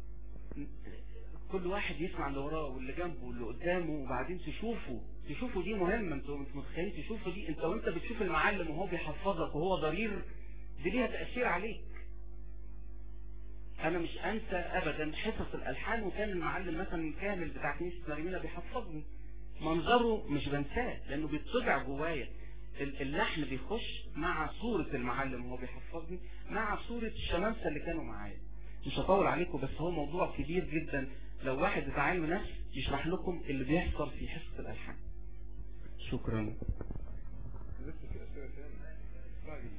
كل واحد يسمع اللي وراه واللي جنبه واللي قدامه، وبعدين تشوفوا تشوفوا دي مهمة. انتوا مش متخيلين تشوفوا دي. انت وانت بتشوف المعلم وهو بيحفظك وهو ضرير، دي ليها تأثير عليك. انا مش انسى ابدا حصص الالحان وكان المعلم مثلا كامل بتاع كنيسة مريمينا بيحفظني، منظره مش بنساه لانه بيتطبع جوايا. اللحن بيخش مع صورة المعلم وهو بيحفظني، مع صورة الشمامسة اللي كانوا معايا. مش هطول عليكم بس هو موضوع كبير جدا، لو واحد بتاع علم نفس يشرح لكم اللي بيحصل في حصة الالحان. شكرا. لسه في اسئله ثانيه؟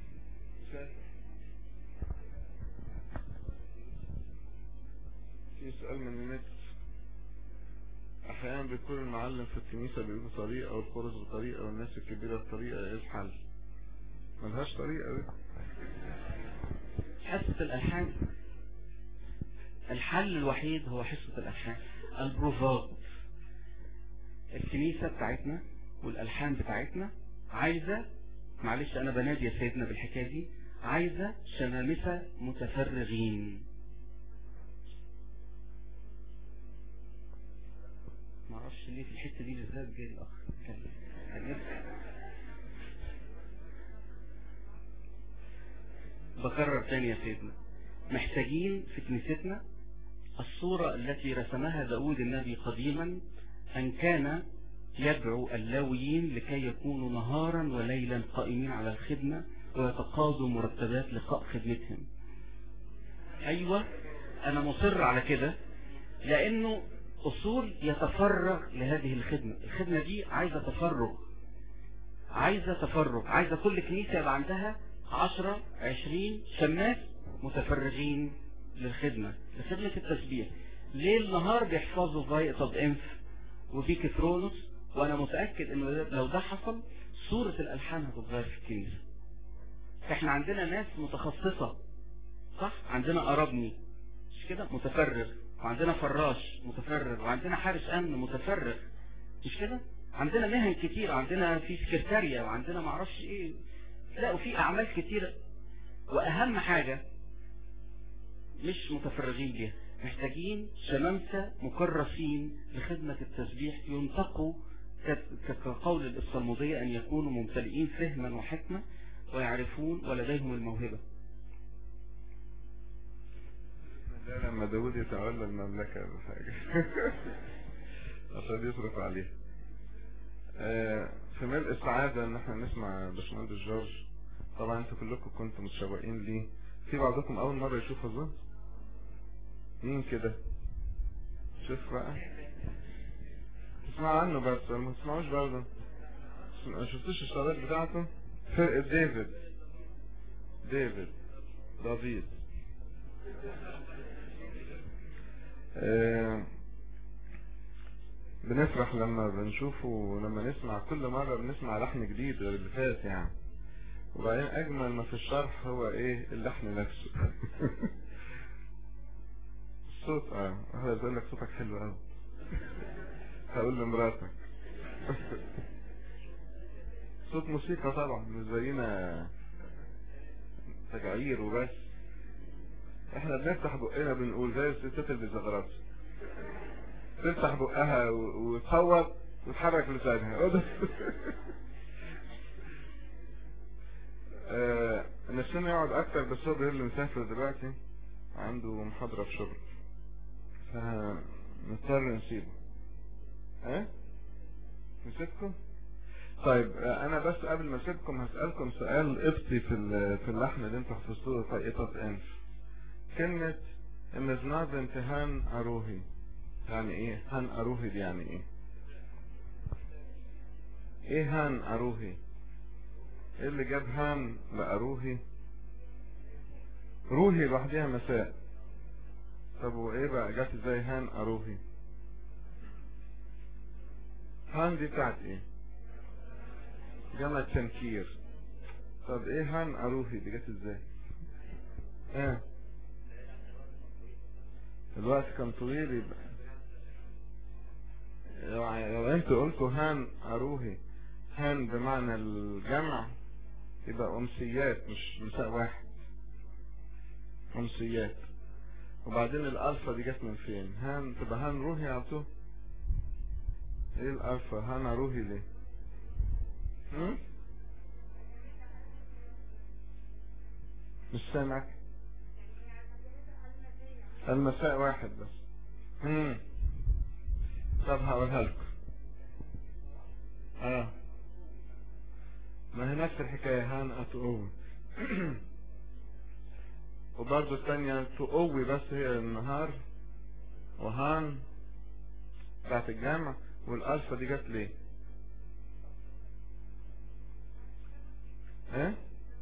في سؤال من النت. احيانا بيكون المعلم في الكنيسة بيقول بطريقة والكورس بطريقة والناس الكبيرة بطريقة، ايه الحل؟ ملهاش طريقة دي. حصة الالحان الحل الوحيد هو حصة الالحان، البروفات. الكنيسة بتاعتنا والالحان بتاعتنا عايزة، معلش انا بنادي يا سيدنا بالحكاية دي، عايزة شمامسة متفرغين. ما اعرفش ليه في الحته دي بالذات جاي الاخ كان بكرر تاني يا سيدنا، محتاجين في كنيستنا الصورة التي رسمها داود النبي قديما، ان كان يدعو اللاويين لكي يكونوا نهارا وليلا قائمين على الخدمة ويتقاضوا مرتبات لقاء خدمتهم. ايوه انا مصر على كده لانه أصول يتفرغ لهذه الخدمة. الخدمة دي عايزة تفرغ، عايزة تفرغ، عايزة كل كنيسة يبقى عندها عشرة عشرين شماس متفرغين للخدمة، لخدمة التسبيح. ليل نهار بيحفظوا فايقة انف وبيكترونوس، وانا متأكد انه لو ده حصل صورة الالحان هتتغير في الكنيسة. احنا عندنا ناس متخصصة صح، عندنا قرابني مش كده متفرغ، وعندنا فراش متفرغ، وعندنا حارس امن متفرغ مش كده، عندنا مهن كتير، عندنا في سكرتارية، وعندنا معرفش ايه، لا وفي اعمال كتير. واهم حاجة مش متفرغين ليها، محتاجين شمامسة مكرسين لخدمة التسبيح ينتقوا كقول الإصطلمودية أن يكونوا ممتلئين فهما وحكمة ويعرفون ولديهم الموهبة. ده لما داود يتولى المملكة بحاجة عشان يصرف عليها. في ملء السعادة ان احنا نسمع باشمهندس جورج. طبعا انتوا كلكم كنتوا متشوقين ليه. في بعضكم اول مرة يشوف اظن. مين كده؟ شوف بقى، تسمعوا عنه بس ما تسمعوش برضه. ما شفتوش الشغلات بتاعته؟ فرقة ديفيد ديفيد دافيد. آه بنفرح لما بنشوفه ولما نسمع. كل مرة بنسمع لحن جديد غير اللي فات يعني. وبعدين اجمل ما في الشرح هو ايه؟ اللحن نفسه. الصوت اه هو بيقول لك صوتك حلو قوي. هقول لمراتك. صوت موسيقى طبعا، مش زينا تجعير وبس. احنا بنفتح بقنا بنقول زي الستات اللي بيزغرطوا، تفتح بقها وتصوت وتحرك لسانها. آه نفسنا يقعد اكتر بس هو بيقول لي مسافر دلوقتي، عنده محاضرة في شغل فنضطر نسيبه. ها؟ نسيبكم؟ طيب انا بس قبل ما اسيبكم هسألكم سؤال قبطي في في اللحن اللي انتوا حفظتوه طريقة انف. كلمة المزناد انتهان اروهي يعني ايه؟ هان اروهي دي يعني ايه؟ ايه هان اروهي؟ ايه اللي جاب هان لاروهي؟ روهي لوحديها مساء. طب وايه بقى جات ازاي هان اروهي؟ هان دي بتاعت ايه؟ جمع تنكير. طب ايه هان اروهي دي جات ازاي؟ اه الوقت كان طويل. يبقى لو انتوا قلتوا هان اروهي، هان بمعنى الجمع يبقى امسيات مش مساء واحد، امسيات. وبعدين الالفا دي جت من فين؟ هان تبقى هان روحي على طول. ايه الالفا هان روحي ليه؟ هم؟ مش سامعك. المساء واحد بس. هم. طب هقولها لكم. اه ما هي نفس الحكاية هان اتقوي. وبرضه الثانية تقوي بس هي النهار، وهان بتاعت الجامع. والالفا دي جت ليه؟ ايه؟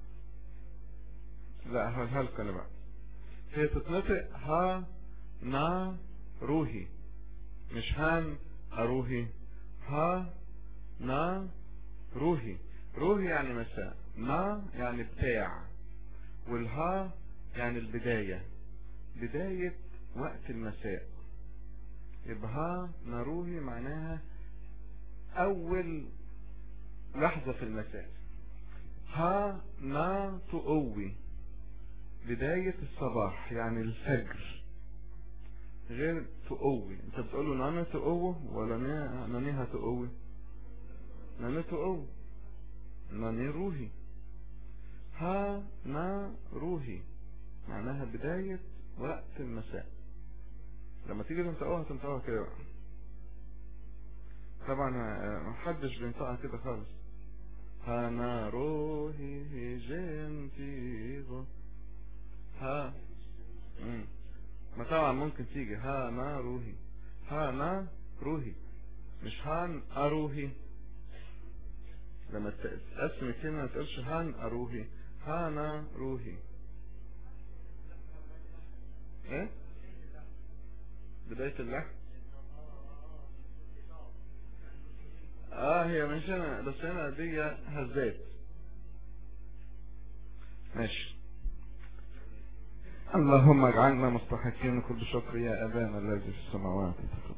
لا هقولها لكم انا بقى. هي تتنطق ها نا روحي مش هان اروهي. ها نا روحي. روحي يعني مساء، نا يعني بتاع، والها يعني البداية، بداية وقت المساء. يبقى ها نروهي معناها اول لحظة في المساء. ها نا تقوي بداية الصباح يعني الفجر، غير تقوي. انت بتقوله نانا تقوي ولا نانيها تقوي؟ نانا تقوي، ناني روحي. ها نا روحي معناها بداية وقت المساء. لما تيجي تنطقوها تنطقوها كده بقى. طبعا محدش بينطقها كده خالص. ها نا روحي جنتيغو. ها مم. ما طبعا ممكن تيجي ها نا روحي، ها نا روحي مش هان اروحي. لما تقسم الكلمة ما تقولش هان اروحي، هانا روحي. ايه بداية اللحن؟ اه هي مش هنا بس هنا دي هزات. ماشي. اللهم اجعلنا مستحقين كل شكر يا ابانا الذي في السماوات.